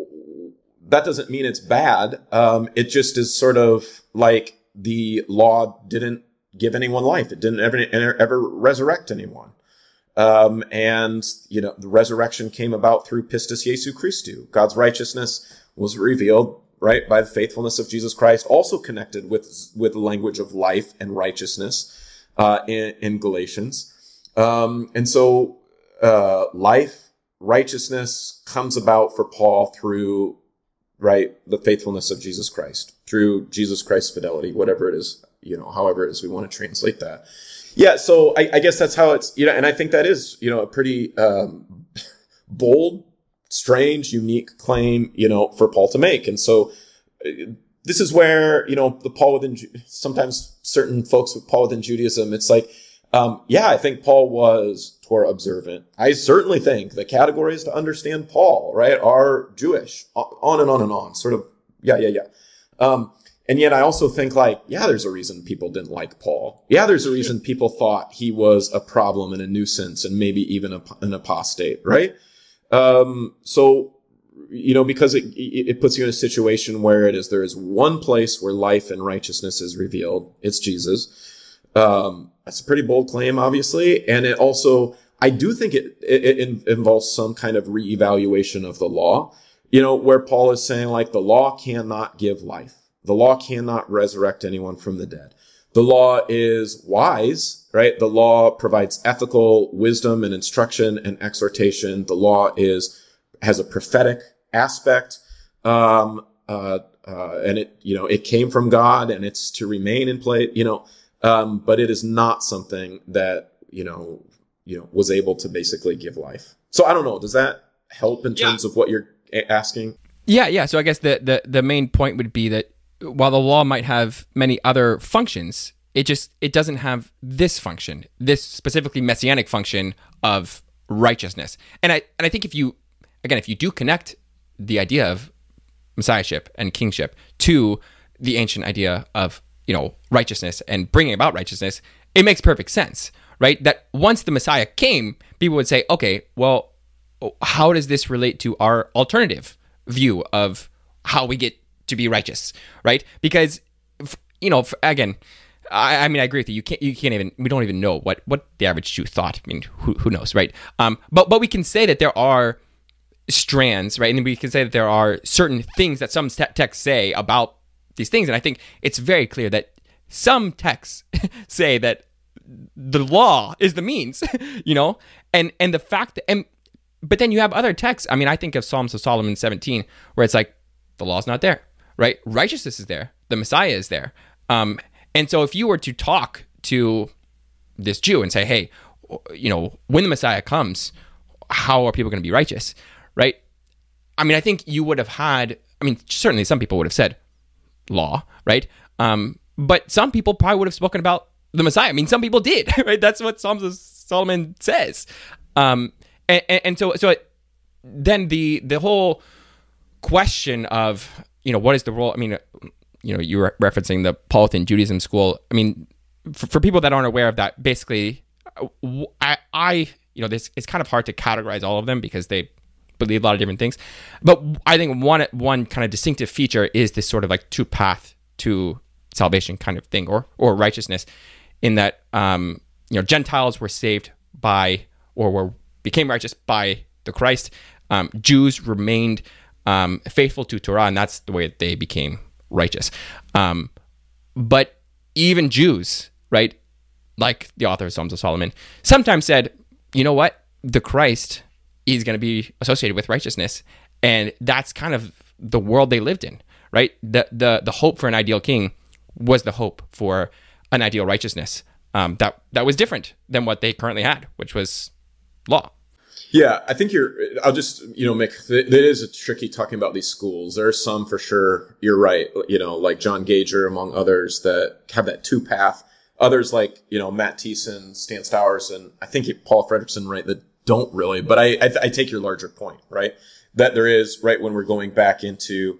that doesn't mean it's bad. Um, it just is sort of like the law didn't give anyone life. It didn't ever, ever resurrect anyone. Um, and, you know, the resurrection came about through pistis Jesu Christou. God's righteousness was revealed, right, by the faithfulness of Jesus Christ, also connected with, with the language of life and righteousness, uh, in, in Galatians. Um, and so, uh, life, righteousness comes about for Paul through, right, the faithfulness of Jesus Christ, through Jesus Christ's fidelity, whatever it is, you know, however it is we want to translate that. Yeah, so I, I guess that's how it's, you know, and I think that is, you know, a pretty um, bold, strange, unique claim, you know, for Paul to make. And so uh, this is where, you know, the Paul within, sometimes certain folks with Paul within Judaism, it's like, um, yeah, I think Paul was Torah observant. I certainly think the categories to understand Paul, right, are Jewish, on and on and on, sort of, yeah, yeah, yeah. Um, And yet I also think, like, yeah, there's a reason people didn't like Paul. Yeah, there's a reason people thought he was a problem and a nuisance and maybe even a, an apostate, right? Um, so, you know, because it, it puts you in a situation where it is, there is one place where life and righteousness is revealed. It's Jesus. Um, that's a pretty bold claim, obviously. And it also, I do think it, it, it involves some kind of reevaluation of the law, you know, where Paul is saying, like, the law cannot give life. The law cannot resurrect anyone from the dead. The law is wise, right? The law provides ethical wisdom and instruction and exhortation. The law is, has a prophetic aspect. Um, uh, uh, and it, you know, it came from God and it's to remain in place, you know, um, but it is not something that, you know, you know, was able to basically give life. So I don't know. Does that help in Yeah. terms of what you're asking? Yeah, yeah. So I guess the, the, the main point would be that while the law might have many other functions, it just, it doesn't have this function, this specifically messianic function of righteousness. And I, and I think if you, again, if you do connect the idea of messiahship and kingship to the ancient idea of, you know, righteousness and bringing about righteousness, it makes perfect sense, right? That once the Messiah came, people would say, okay, well, how does this relate to our alternative view of how we get to be righteous, right? Because, you know, again, I, I mean, I agree with you. You can't, you can't even, we don't even know what, what the average Jew thought. I mean, who, who knows, right? Um, but, but we can say that there are strands, right? And we can say that there are certain things that some texts say about these things. And I think it's very clear that some texts say that the law is the means, you know, and, and the fact that, and, but then you have other texts. I mean, I think of Psalms of Solomon seventeen, where it's like, the law's not there. Right? Righteousness is there. The Messiah is there. Um, and so if you were to talk to this Jew and say, hey, you know, when the Messiah comes, how are people going to be righteous? Right? I mean, I think you would have had, I mean, certainly some people would have said law, right? Um, but some people probably would have spoken about the Messiah. I mean, some people did, right? That's what Psalms of Solomon says. Um, and, and so, so it, then the, the whole question of, you know, what is the role? I mean, you know, you were referencing the Paul within Judaism school. I mean, for, for people that aren't aware of that, basically, I, I, you know, this it's kind of hard to categorize all of them because they believe a lot of different things. But I think one one kind of distinctive feature is this sort of like two path to salvation kind of thing, or or righteousness, in that um, you know, Gentiles were saved by, or were became righteous by the Christ. Um, Jews remained um, faithful to Torah, and that's the way that they became righteous. Um, but even Jews, right, like the author of Songs of Solomon, sometimes said, you know what, the Christ is going to be associated with righteousness, and that's kind of the world they lived in, right? The the the hope for an ideal king was the hope for an ideal righteousness. Um, that that was different than what they currently had, which was law. Yeah, I think you're, I'll just, you know, make, it is a tricky talking about these schools. There are some for sure, you're right, you know, like John Gager, among others, that have that two path. Others like, you know, Matt Thiessen, Stan Stowers, and I think Paul Fredrickson, right, that don't really. But I, I, I take your larger point, right? That there is, right, when we're going back into,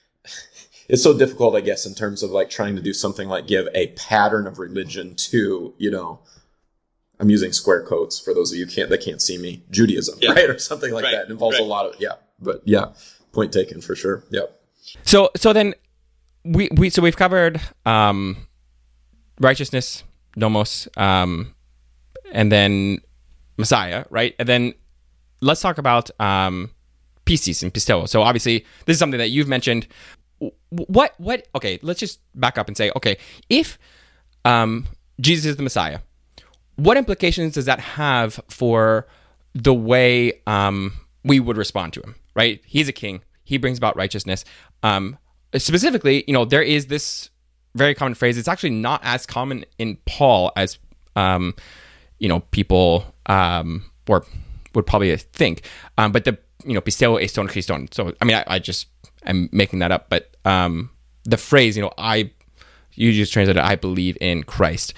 it's so difficult, I guess, in terms of like trying to do something like give a pattern of religion to, you know, I'm using square quotes for those of you can't that can't see me, Judaism, yeah. right, or something like right. that. It involves right. a lot of yeah, but yeah, point taken for sure. Yep. So so then we we so we've covered um, righteousness, nomos, um, and then Messiah, right? And then let's talk about um, pistis and pisteo. So obviously this is something that you've mentioned. What what? Okay, let's just back up and say, okay, if um, Jesus is the Messiah, what implications does that have for the way um, we would respond to him, right? He's a king. He brings about righteousness. Um, specifically, you know, there is this very common phrase. It's actually not as common in Paul as, um, you know, people um, or would probably think. Um, but the, you know, pisteo eston Christon. So, I mean, I, I just am making that up. But um, the phrase, you know, I, you just translated, I believe in Christ.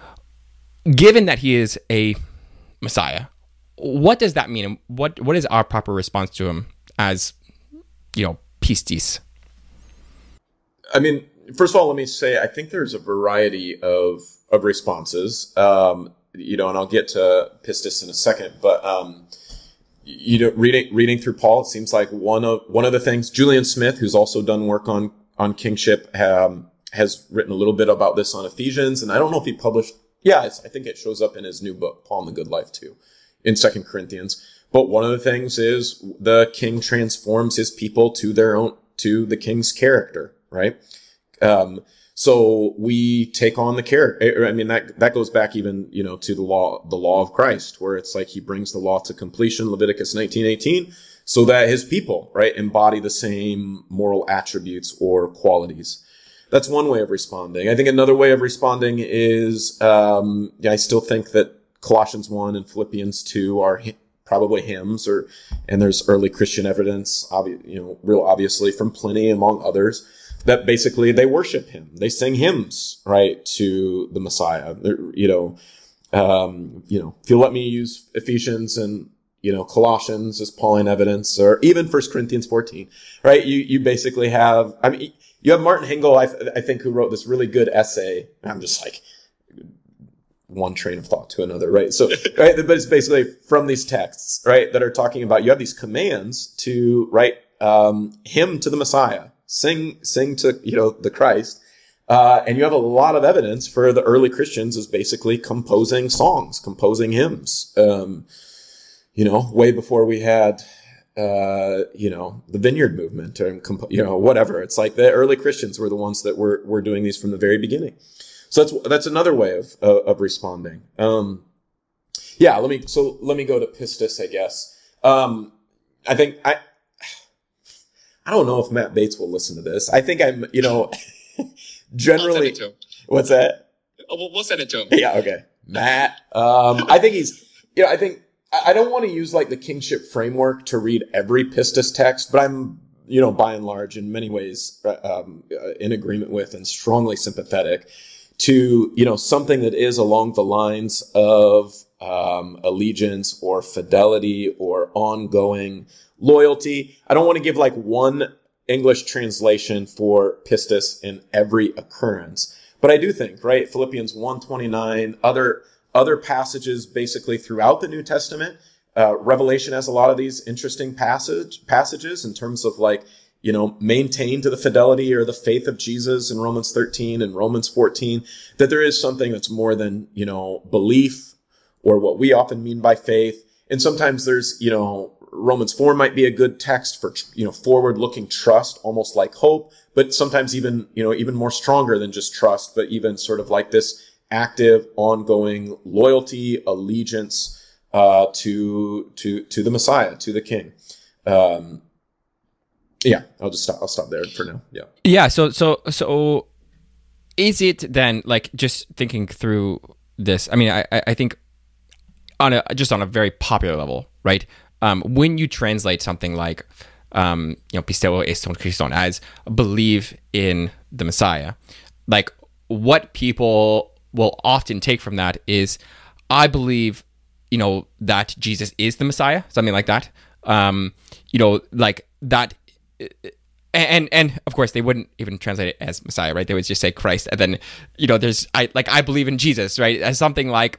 Given that he is a Messiah, what does that mean? What what is our proper response to him as, you know, pistis? I mean, first of all, let me say I think there's a variety of of responses. Um, you know, and I'll get to pistis in a second. But um, you know, reading reading through Paul, it seems like one of one of the things Julian Smith, who's also done work on on kingship, um, has written a little bit about this on Ephesians, and I don't know if he published. Yeah, it's, I think it shows up in his new book, Paul and the Good Life, too, in Second Corinthians. But one of the things is the king transforms his people to their own, to the king's character, right? Um, so we take on the character. I mean, that that goes back even, you know, to the law, the law of Christ, where it's like he brings the law to completion, Leviticus nineteen eighteen, so that his people, right, embody the same moral attributes or qualities. That's one way of responding. I think another way of responding is, um, yeah, I still think that Colossians one and Philippians two are hi- probably hymns, or and there's early Christian evidence, obvi- you know, real obviously from Pliny among others, that basically they worship him. They sing hymns, right, to the Messiah. They're, you know, um, you know, if you'll let me use Ephesians and you know Colossians as Pauline evidence, or even First Corinthians fourteen, right? You you basically have, I mean. You have Martin Hengel, I, th- I think, who wrote this really good essay. I'm just like one train of thought to another, right? So, right, but it's basically from these texts, right, that are talking about you have these commands to write um, hymn to the Messiah, sing, sing to you know the Christ, uh, and you have a lot of evidence for the early Christians as basically composing songs, composing hymns. Um, you know, way before we had. Uh, you know, the Vineyard movement, or you know, whatever. It's like the early Christians were the ones that were were doing these from the very beginning. So that's that's another way of uh, of responding. Um, yeah, let me so let me go to pistis, I guess. Um, I think I I don't know if Matt Bates will listen to this. I think I'm, you know, generally. I'll send it to him. What's that? Oh, we'll, we'll send it to him. Yeah. Okay, Matt. Um, I think he's. You know, I think. I don't want to use like the kingship framework to read every pistis text, but I'm, you know, by and large, in many ways, um, in agreement with and strongly sympathetic to, you know, something that is along the lines of um, allegiance or fidelity or ongoing loyalty. I don't want to give like one English translation for pistis in every occurrence, but I do think, right, Philippians one twenty-nine, other Other passages basically throughout the New Testament. Uh, Revelation has a lot of these interesting passage passages in terms of like, you know, maintain to the fidelity or the faith of Jesus in Romans thirteen and Romans fourteen, that there is something that's more than, you know, belief or what we often mean by faith. And sometimes there's, you know, Romans four might be a good text for, you know, forward-looking trust, almost like hope, but sometimes even, you know, even more stronger than just trust, but even sort of like this active, ongoing loyalty, allegiance uh, to to to the Messiah, to the King. Um, yeah, I'll just stop. I'll stop there for now. Yeah. Yeah. So so so, is it then, like, just thinking through this? I mean, I I think on a just on a very popular level, right? Um, when you translate something like, um, you know, pisteo eston Christon as believe in the Messiah, like, what people will often take from that is, I believe, you know, that Jesus is the Messiah, something like that. Um, you know, like that, and and of course they wouldn't even translate it as Messiah, right? They would just say Christ, and then, you know, there's I like I believe in Jesus, right? As something like,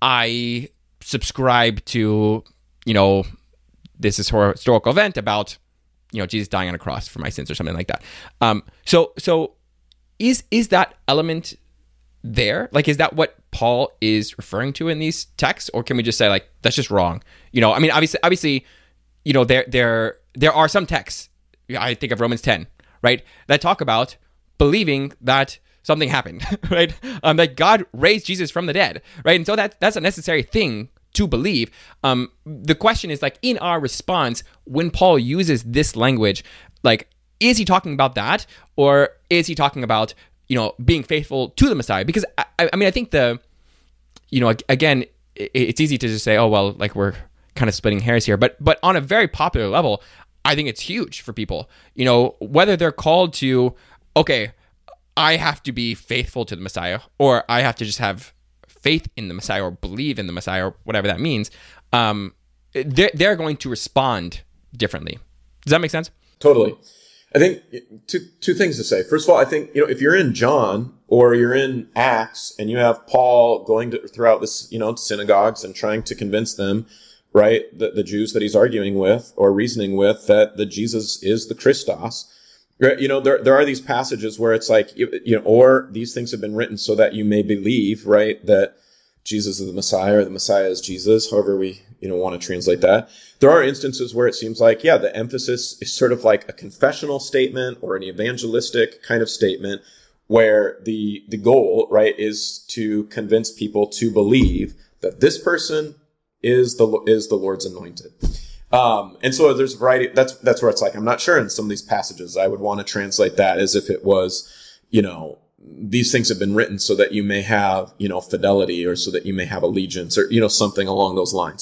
I subscribe to, you know, this is a historical event about, you know, Jesus dying on a cross for my sins or something like that. Um, so, so is is that element there? Like, is that what Paul is referring to in these texts, or can we just say, like, that's just wrong? You know, I mean, obviously, obviously, you know, there there there are some texts. I think of Romans ten, right, that talk about believing that something happened, right? Um, that God raised Jesus from the dead, right? And so that that's a necessary thing to believe. Um, the question is, like, in our response, when Paul uses this language, like, is he talking about that, or is he talking about, you know, being faithful to the Messiah? Because I, I mean, I think the, you know, again, it's easy to just say, oh, well, like, we're kind of splitting hairs here, but but on a very popular level, I think it's huge for people, you know, whether they're called to, okay, I have to be faithful to the Messiah, or I have to just have faith in the Messiah, or believe in the Messiah, or whatever that means. Um, they're, they're going to respond differently. Does that make sense? Totally. I think two two things to say. First of all, I think, you know, if you're in John or you're in Acts and you have Paul going to, throughout this, you know, synagogues and trying to convince them, right, the, the Jews that he's arguing with or reasoning with, that the Jesus is the Christos. Right? You know, there there are these passages where it's like, you, you know, or these things have been written so that you may believe, right, that Jesus is the Messiah, or the Messiah is Jesus, however we, you know, want to translate that. There are instances where it seems like, yeah, the emphasis is sort of like a confessional statement or an evangelistic kind of statement, where the the goal, right, is to convince people to believe that this person is the is the Lord's anointed. Um, and so there's a variety. That's that's where it's like, I'm not sure in some of these passages I would want to translate that as if it was, you know, these things have been written so that you may have, you know, fidelity, or so that you may have allegiance, or, you know, something along those lines.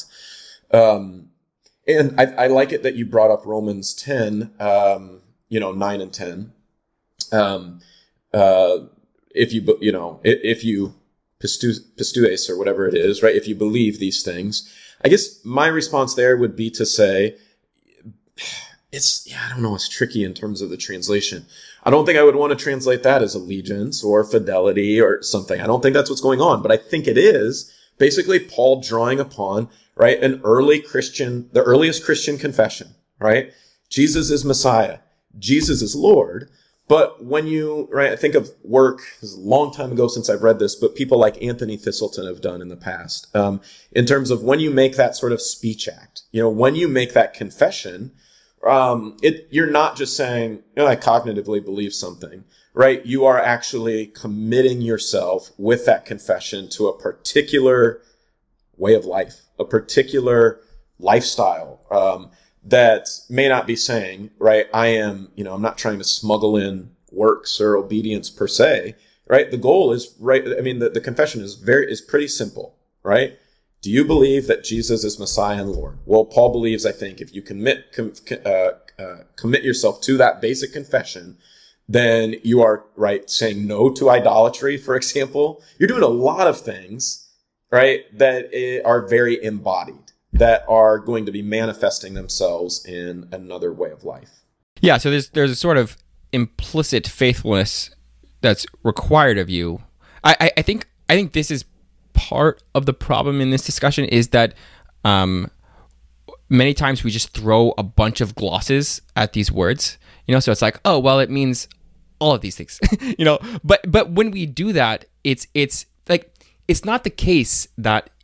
Um, and I, I like it that you brought up Romans ten, um, you know, nine and ten. Um, uh, if you, you know, if you pistues or whatever it is, right? If you believe these things, I guess my response there would be to say, it's, yeah, I don't know, it's tricky in terms of the translation. I don't think I would want to translate that as allegiance or fidelity or something. I don't think that's what's going on, but I think it is basically Paul drawing upon, right, an early Christian, the earliest Christian confession, right? Jesus is Messiah. Jesus is Lord. But when you, right, I think of work, this is a long time ago since I've read this, but people like Anthony Thistleton have done in the past, um, in terms of when you make that sort of speech act, you know, when you make that confession, um, it, you're not just saying, you know, I cognitively believe something, right? You are actually committing yourself with that confession to a particular way of life, a particular lifestyle, um, that may not be saying, right, I am, you know, I'm not trying to smuggle in works or obedience per se, right? The goal is, right, I mean, the, the confession is very, is pretty simple, right? Do you believe that Jesus is Messiah and Lord? Well, Paul believes, I think, if you commit, com, uh, uh, commit yourself to that basic confession, then you are, right, saying no to idolatry, for example. You're doing a lot of things, right, that are very embodied, that are going to be manifesting themselves in another way of life. Yeah, so there's there's a sort of implicit faithfulness that's required of you. I, I, I think I think this is part of the problem in this discussion, is that um, many times we just throw a bunch of glosses at these words. You know, so it's like, oh, well, it means all of these things. you know, but but when we do that, it's it's like, it's not the case that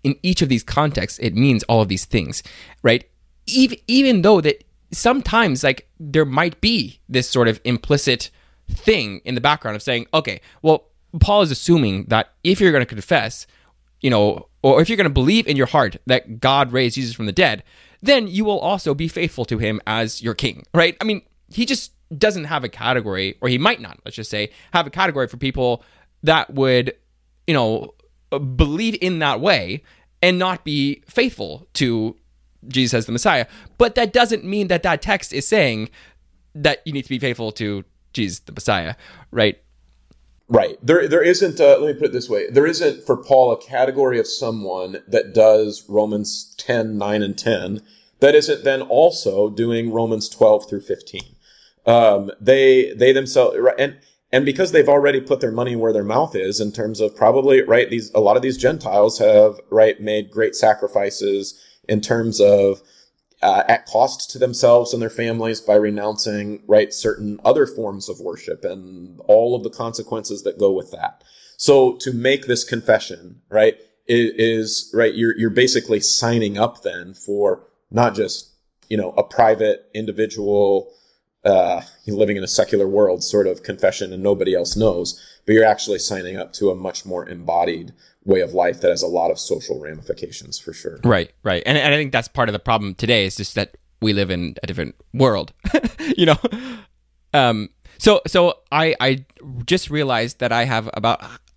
in each of these contexts, it means all of these things, right? Even, even though that sometimes like there might be this sort of implicit thing in the background of saying, okay, well, Paul is assuming that if you're going to confess, you know, or if you're going to believe in your heart that God raised Jesus from the dead, then you will also be faithful to him as your king, right? I mean, he just doesn't have a category, or he might not, let's just say, have a category for people that would, you know, believe in that way and not be faithful to Jesus as the Messiah. But that doesn't mean that that text is saying that you need to be faithful to Jesus the Messiah, right? Right. There, there isn't, uh, let me put it this way. There isn't for Paul a category of someone that does Romans ten, nine, and ten that isn't then also doing Romans twelve through fifteen. Um, they, they themselves, and, and because they've already put their money where their mouth is in terms of probably, right, these, a lot of these Gentiles have, right, made great sacrifices in terms of, Uh, at cost to themselves and their families by renouncing, right, certain other forms of worship and all of the consequences that go with that. So to make this confession, right, is, is right, you're, you're basically signing up then for not just, you know, a private individual, uh, living in a secular world sort of confession and nobody else knows, but you're actually signing up to a much more embodied way of life that has a lot of social ramifications for sure. Right, right. And, and I think that's part of the problem today is just that we live in a different world, you know? Um, so so I, I just realized that I have about,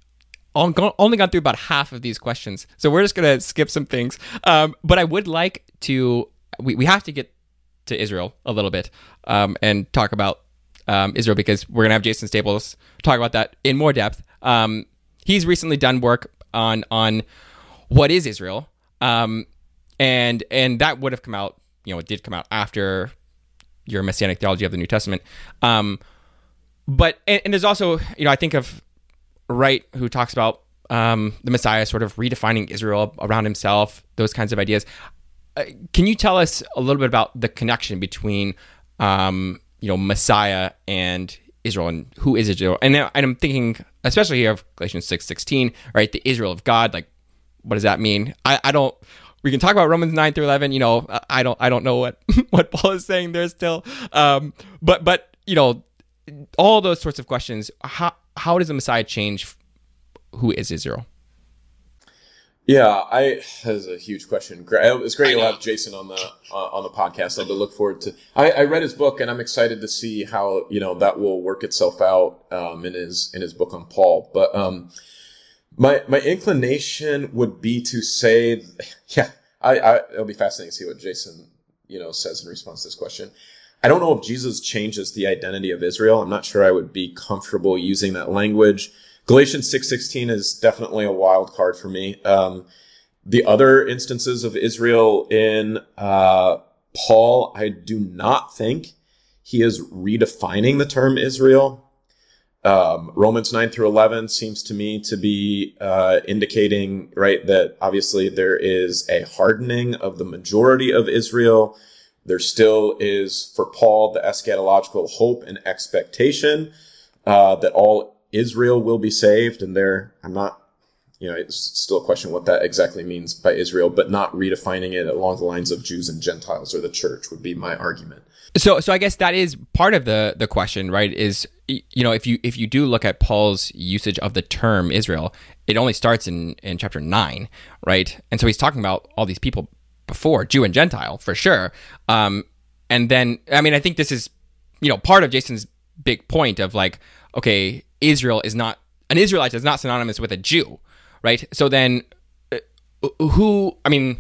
only gone through about half of these questions. So we're just going to skip some things. Um, but I would like to, we, we have to get to Israel a little bit um, and talk about um, Israel because we're going to have Jason Staples talk about that in more depth. Um, he's recently done work on on what is Israel, um, and and that would have come out, you know, it did come out after your Messianic Theology of the New Testament. Um, but and, and there's also, you know, I think of Wright, who talks about um, the Messiah sort of redefining Israel around himself, those kinds of ideas. Uh, can you tell us a little bit about the connection between, um, you know, Messiah and Israel, and who is Israel? And, and I'm thinking, especially here of Galatians six sixteen, right? The Israel of God, like, what does that mean? I, I don't, we can talk about Romans nine through eleven, you know, I don't, I don't know what, what Paul is saying there still. Um, but, but, you know, all those sorts of questions, how, how does the Messiah change who is Israel? Yeah, I that's a huge question. It's great you'll have Jason on the uh, on the podcast. I look forward to. I, I read his book, and I'm excited to see how you know that will work itself out um, in his in his book on Paul. But um, my my inclination would be to say, yeah, I, I it'll be fascinating to see what Jason you know says in response to this question. I don't know if Jesus changes the identity of Israel. I'm not sure I would be comfortable using that language. Galatians six sixteen is definitely a wild card for me. Um, the other instances of Israel in uh, Paul, I do not think he is redefining the term Israel. Um, Romans nine through eleven seems to me to be uh, indicating, right, that obviously there is a hardening of the majority of Israel. There still is, for Paul, the eschatological hope and expectation uh, that all Israel will be saved, and there, I'm not, you know, it's still a question what that exactly means by Israel, but not redefining it along the lines of Jews and Gentiles or the church would be my argument. So, so I guess that is part of the the question, right? Is, you know, if you if you do look at Paul's usage of the term Israel, it only starts in in chapter nine, right? And so he's talking about all these people before, Jew and Gentile, for sure. Um, and then, I mean, I think this is, you know, part of Jason's big point of like, okay, Israel is not, an Israelite is not synonymous with a Jew, right? So then uh, who, I mean,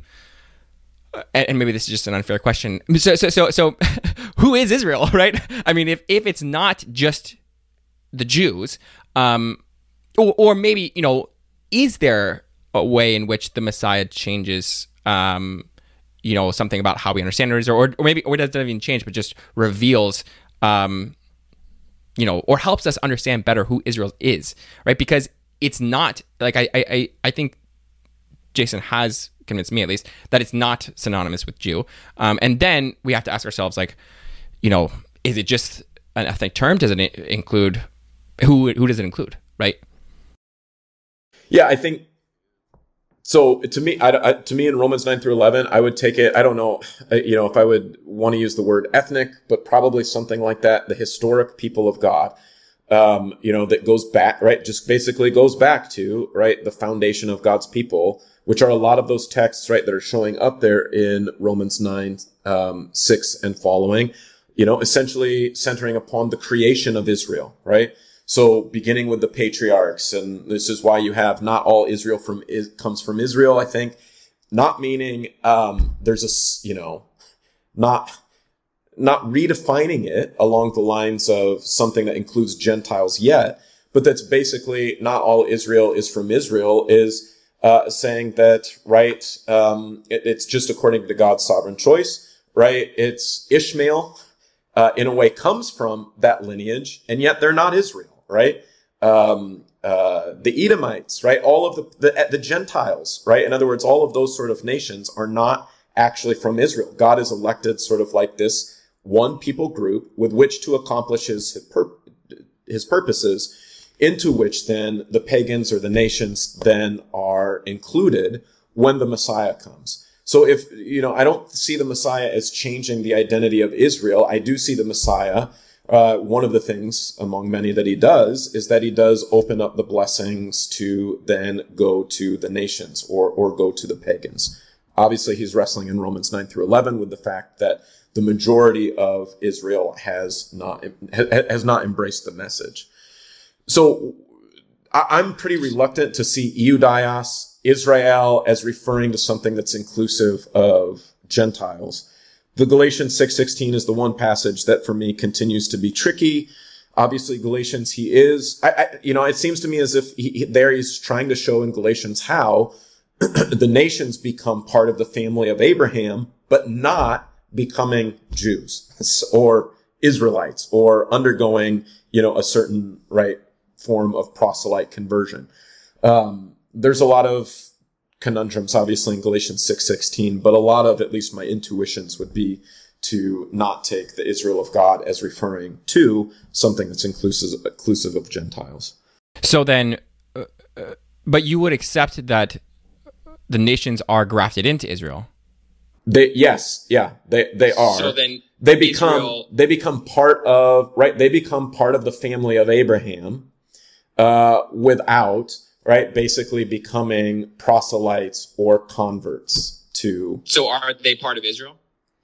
and, and maybe this is just an unfair question. So, so, so, so who is Israel, right? I mean, if, if it's not just the Jews, um, or, or maybe, you know, is there a way in which the Messiah changes, um, you know, something about how we understand it, or, or maybe, or it doesn't even change, but just reveals, um, you know, or helps us understand better who Israel is, right? Because it's not, like, I I, I think Jason has convinced me, at least, that it's not synonymous with Jew. Um, and then we have to ask ourselves, like, you know, is it just an ethnic term? Does it include, who who does it include, right? Yeah, I think So to me, I, I, to me in Romans nine through eleven, I would take it, I don't know, you know, if I would want to use the word ethnic, but probably something like that, the historic people of God, um, you know, that goes back, right? Just basically goes back to, right, the foundation of God's people, which are a lot of those texts, right, that are showing up there in Romans nine, um, six and following, you know, essentially centering upon the creation of Israel, right? So beginning with the patriarchs, and this is why you have not all Israel from is, comes from Israel, I think, not meaning, um, there's a, you know, not, not redefining it along the lines of something that includes Gentiles yet, but that's basically not all Israel is from Israel is, uh, saying that, right, um, it, it's just according to God's sovereign choice, right? It's Ishmael, uh, in a way comes from that lineage, and yet they're not Israel. Right? Um, uh, the Edomites, right? All of the, the, the Gentiles, right? In other words, all of those sort of nations are not actually from Israel. God has elected sort of like this one people group with which to accomplish his, his, pur- his purposes, into which then the pagans or the nations then are included when the Messiah comes. So if, you know, I don't see the Messiah as changing the identity of Israel. I do see the Messiah. Uh, one of the things among many that he does is that he does open up the blessings to then go to the nations or, or go to the pagans. Obviously, he's wrestling in Romans nine through eleven with the fact that the majority of Israel has not, has not embraced the message. So I'm pretty reluctant to see Euodias, Israel, as referring to something that's inclusive of Gentiles. The Galatians six sixteen is the one passage that for me continues to be tricky. Obviously, Galatians, he is, I, I, you know, it seems to me as if he, he, there he's trying to show in Galatians how the nations become part of the family of Abraham, but not becoming Jews or Israelites or undergoing, you know, a certain, right, form of proselyte conversion. Um, there's a lot of conundrums, obviously, in Galatians six sixteen, but a lot of, at least my intuitions, would be to not take the Israel of God as referring to something that's inclusive, inclusive of Gentiles. So then, uh, uh, but you would accept that the nations are grafted into Israel? They, yes, yeah, they they are. So then they become Israel... they become part of right. They become part of the family of Abraham, uh, without. Right, basically becoming proselytes or converts to. So are they part of Israel?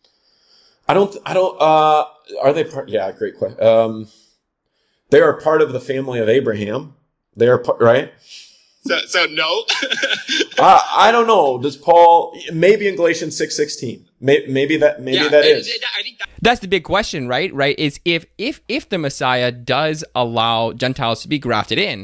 I don't. I don't. Uh, are they part? Yeah, great question. Um, they are part of the family of Abraham. They are part, right. So, so no. uh, I don't know. Does Paul? Maybe in Galatians six sixteen. Maybe, maybe that. Maybe yeah, that it, is. It, I think that- That's the big question, right? Right? Is if if if the Messiah does allow Gentiles to be grafted in.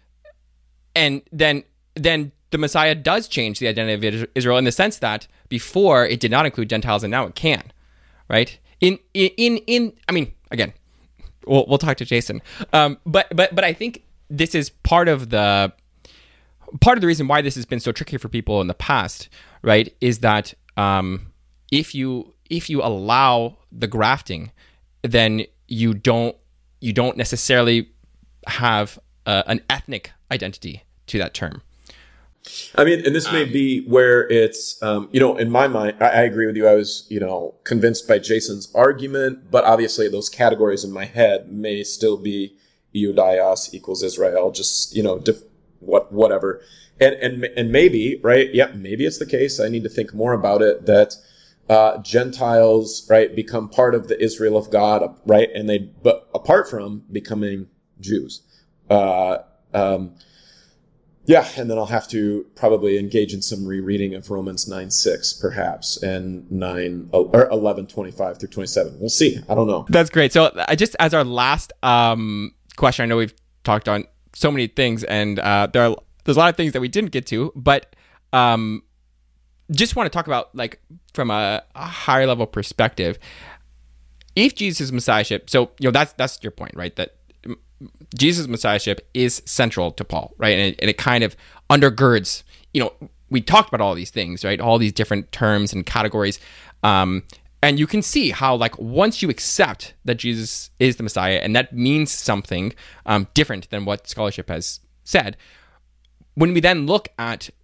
And then then the Messiah does change the identity of Israel in the sense that before it did not include Gentiles and now it can, right? In in in, in I mean, again, we'll we'll talk to Jason. Um, but but but I think this is part of the part of the reason why this has been so tricky for people in the past, right? Is that um, if you if you allow the grafting, then you don't you don't necessarily have uh, an ethnic identity to that term. I mean, and this may be where it's, um, you know, in my mind, I, I agree with you. I was, you know, convinced by Jason's argument, but obviously those categories in my head may still be Euodias equals Israel, just, you know, diff- what, whatever. And, and, and maybe, right. Yeah, maybe it's the case. I need to think more about it that, uh, Gentiles, right, become part of the Israel of God, right. And they, but apart from becoming Jews, uh, um, yeah, and then I'll have to probably engage in some rereading of Romans nine six, perhaps, and nine or eleven twenty-five through twenty-seven. We'll see. I don't know. That's great. So, I just as our last um, question, I know we've talked on so many things, and uh, there are there's a lot of things that we didn't get to, but um, just want to talk about, like, from a, a higher level perspective, if Jesus' messiahship. So, you know, that's that's your point, right? That Jesus' messiahship is central to Paul, right? And it, and it kind of undergirds, you know, we talked about all these things, right? All these different terms and categories. Um, and you can see how, like, once you accept that Jesus is the Messiah, and that means something um, different than what scholarship has said, when we then look at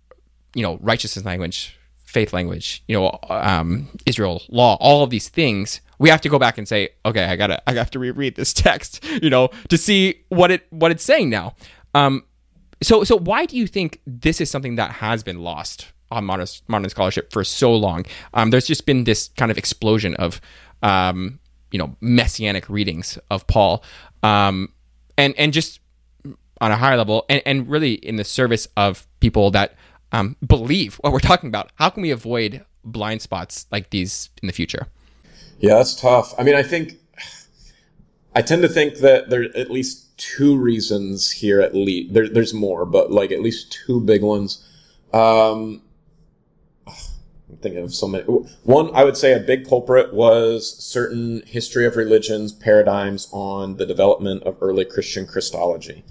you know, righteousness language, faith language, you know, um, Israel law, all of these things, we have to go back and say, okay, I gotta, I have to reread this text, you know, to see what it, what it's saying now. Um, so, so why do you think this is something that has been lost on modern, modern scholarship for so long? Um, there's just been this kind of explosion of, um, you know, messianic readings of Paul, um, and, and just on a higher level, and, and really in the service of people that um, believe what we're talking about. How can we avoid blind spots like these in the future? Yeah, that's tough. I mean, I think, I tend to think that there are at least two reasons here, at least. There, there's more, but like at least two big ones. Um, I'm thinking of so many. One, I would say a big culprit was certain history of religions paradigms on the development of early Christian Christology.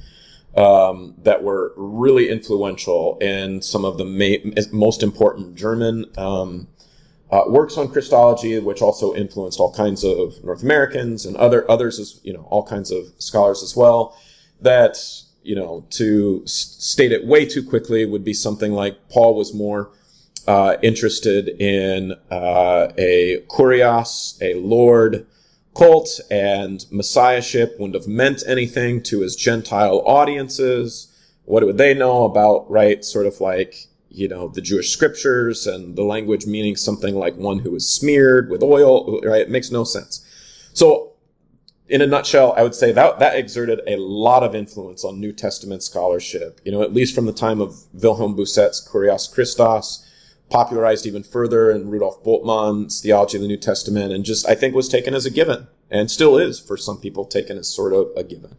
Um, that were really influential in some of the ma- most important German um, uh, works on Christology, which also influenced all kinds of North Americans and other others, as you know, all kinds of scholars as well. That, you know, to s- state it way too quickly would be something like Paul was more uh, interested in uh, a kurios, a Lord cult, and messiahship wouldn't have meant anything to his Gentile audiences. What would they know about, right, sort of like, you know, the Jewish scriptures and the language meaning something like one who is smeared with oil, right? It makes no sense. So in a nutshell, I would say that that exerted a lot of influence on New Testament scholarship, you know, at least from the time of Wilhelm Bousset's Kurios Christos, popularized even further in Rudolf Bultmann's Theology of the New Testament, and just, I think, was taken as a given, and still is for some people taken as sort of a given.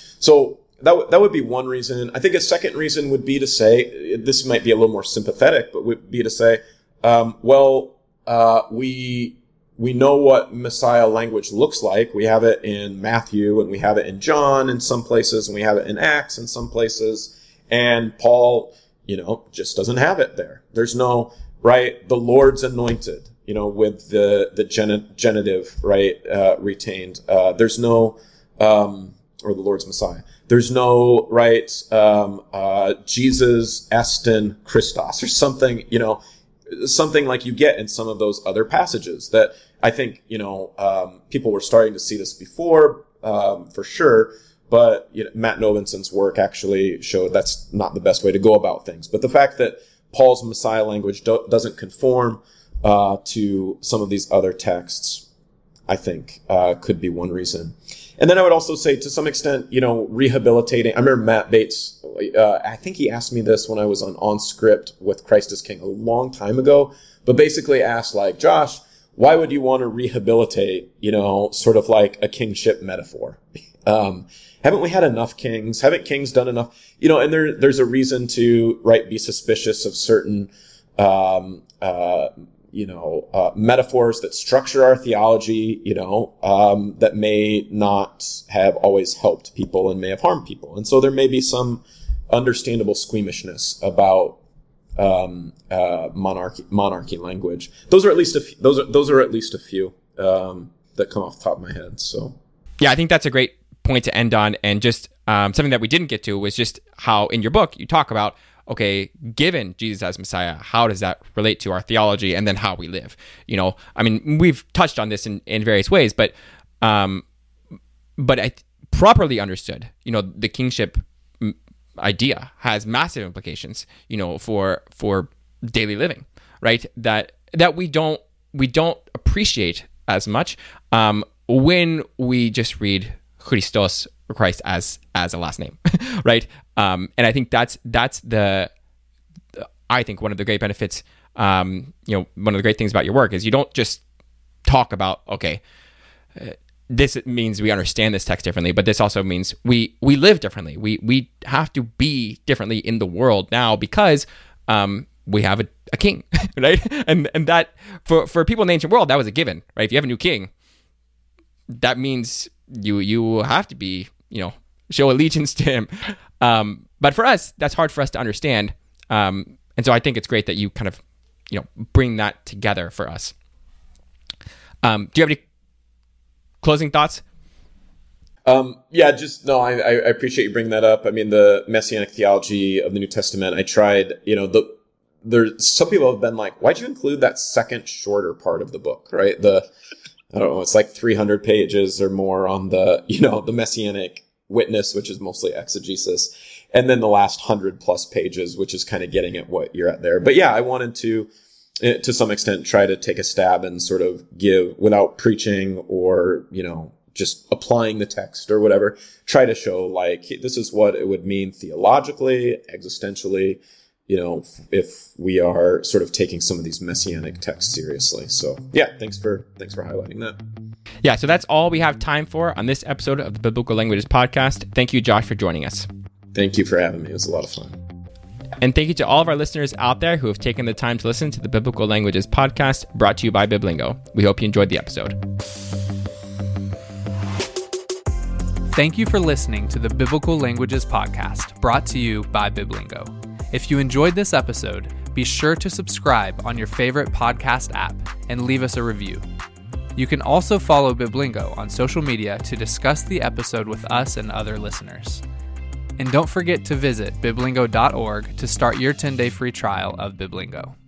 So that, w- that would be one reason. I think a second reason would be to say, this might be a little more sympathetic, but would be to say, um, well, uh, we, we know what Messiah language looks like. We have it in Matthew, and we have it in John in some places, and we have it in Acts in some places, and Paul, you know, just doesn't have it there. There's no, right, the Lord's anointed, you know, with the, the gen- genitive, right, uh, retained. Uh, there's no, um, or the Lord's Messiah. There's no, right, um, uh, Jesus Estin Christos or something, you know, something like you get in some of those other passages that I think, you know, um, people were starting to see this before, um, for sure. But you know, Matt Novinson's work actually showed that's not the best way to go about things. But the fact that Paul's Messiah language do- doesn't conform uh, to some of these other texts, I think, uh, could be one reason. And then I would also say, to some extent, you know, rehabilitating. I remember Matt Bates, uh, I think he asked me this when I was on On Script with Christ is King a long time ago, but basically asked, like, Josh, why would you want to rehabilitate, you know, sort of like a kingship metaphor? Um, haven't we had enough kings? Haven't kings done enough? You know, and there, there's a reason to, right, be suspicious of certain, um, uh, you know, uh, metaphors that structure our theology, you know, um, that may not have always helped people and may have harmed people. And so there may be some understandable squeamishness about, um, uh, monarchy, monarchy language. Those are at least a few, those are, those are at least a few, um, that come off the top of my head. So. Yeah, I think that's a great point to end on. And just um, something that we didn't get to was just how in your book you talk about, okay, given Jesus as Messiah, how does that relate to our theology and then how we live? You know, I mean, we've touched on this in, in various ways, but um, but I, properly understood, you know, the kingship idea has massive implications, you know, for for daily living, right? That that we don't we don't appreciate as much um, when we just read Christos or Christ as as a last name, right? Um, and I think that's that's the I think one of the great benefits. Um, you know, one of the great things about your work is you don't just talk about okay, uh, this means we understand this text differently, but this also means we we live differently. We we have to be differently in the world now because um, we have a, a king, right? And and that for for people in the ancient world that was a given, right? If you have a new king, that means you you have to be, you know, show allegiance to him. Um, but for us, that's hard for us to understand. Um, and so I think it's great that you kind of, you know, bring that together for us. Um, do you have any closing thoughts? Um, yeah, just, no, I, I appreciate you bringing that up. I mean, the Messianic theology of the New Testament, I tried, you know, the, there's some people have been like, why'd you include that second shorter part of the book, right? The, I don't know, it's like three hundred pages or more on the, you know, the Messianic witness, which is mostly exegesis. And then the last hundred plus pages, which is kind of getting at what you're at there. But yeah, I wanted to, to some extent, try to take a stab and sort of give, without preaching or, you know, just applying the text or whatever, try to show like, this is what it would mean theologically, existentially, you know, if we are sort of taking some of these messianic texts seriously. So yeah, thanks for, thanks for highlighting that. Yeah. So that's all we have time for on this episode of the Biblical Languages Podcast. Thank you, Josh, for joining us. Thank you for having me. It was a lot of fun. And thank you to all of our listeners out there who have taken the time to listen to the Biblical Languages Podcast, brought to you by Biblingo. We hope you enjoyed the episode. Thank you for listening to the Biblical Languages Podcast, brought to you by Biblingo. If you enjoyed this episode, be sure to subscribe on your favorite podcast app and leave us a review. You can also follow Biblingo on social media to discuss the episode with us and other listeners. And don't forget to visit biblingo dot org to start your ten-day free trial of Biblingo.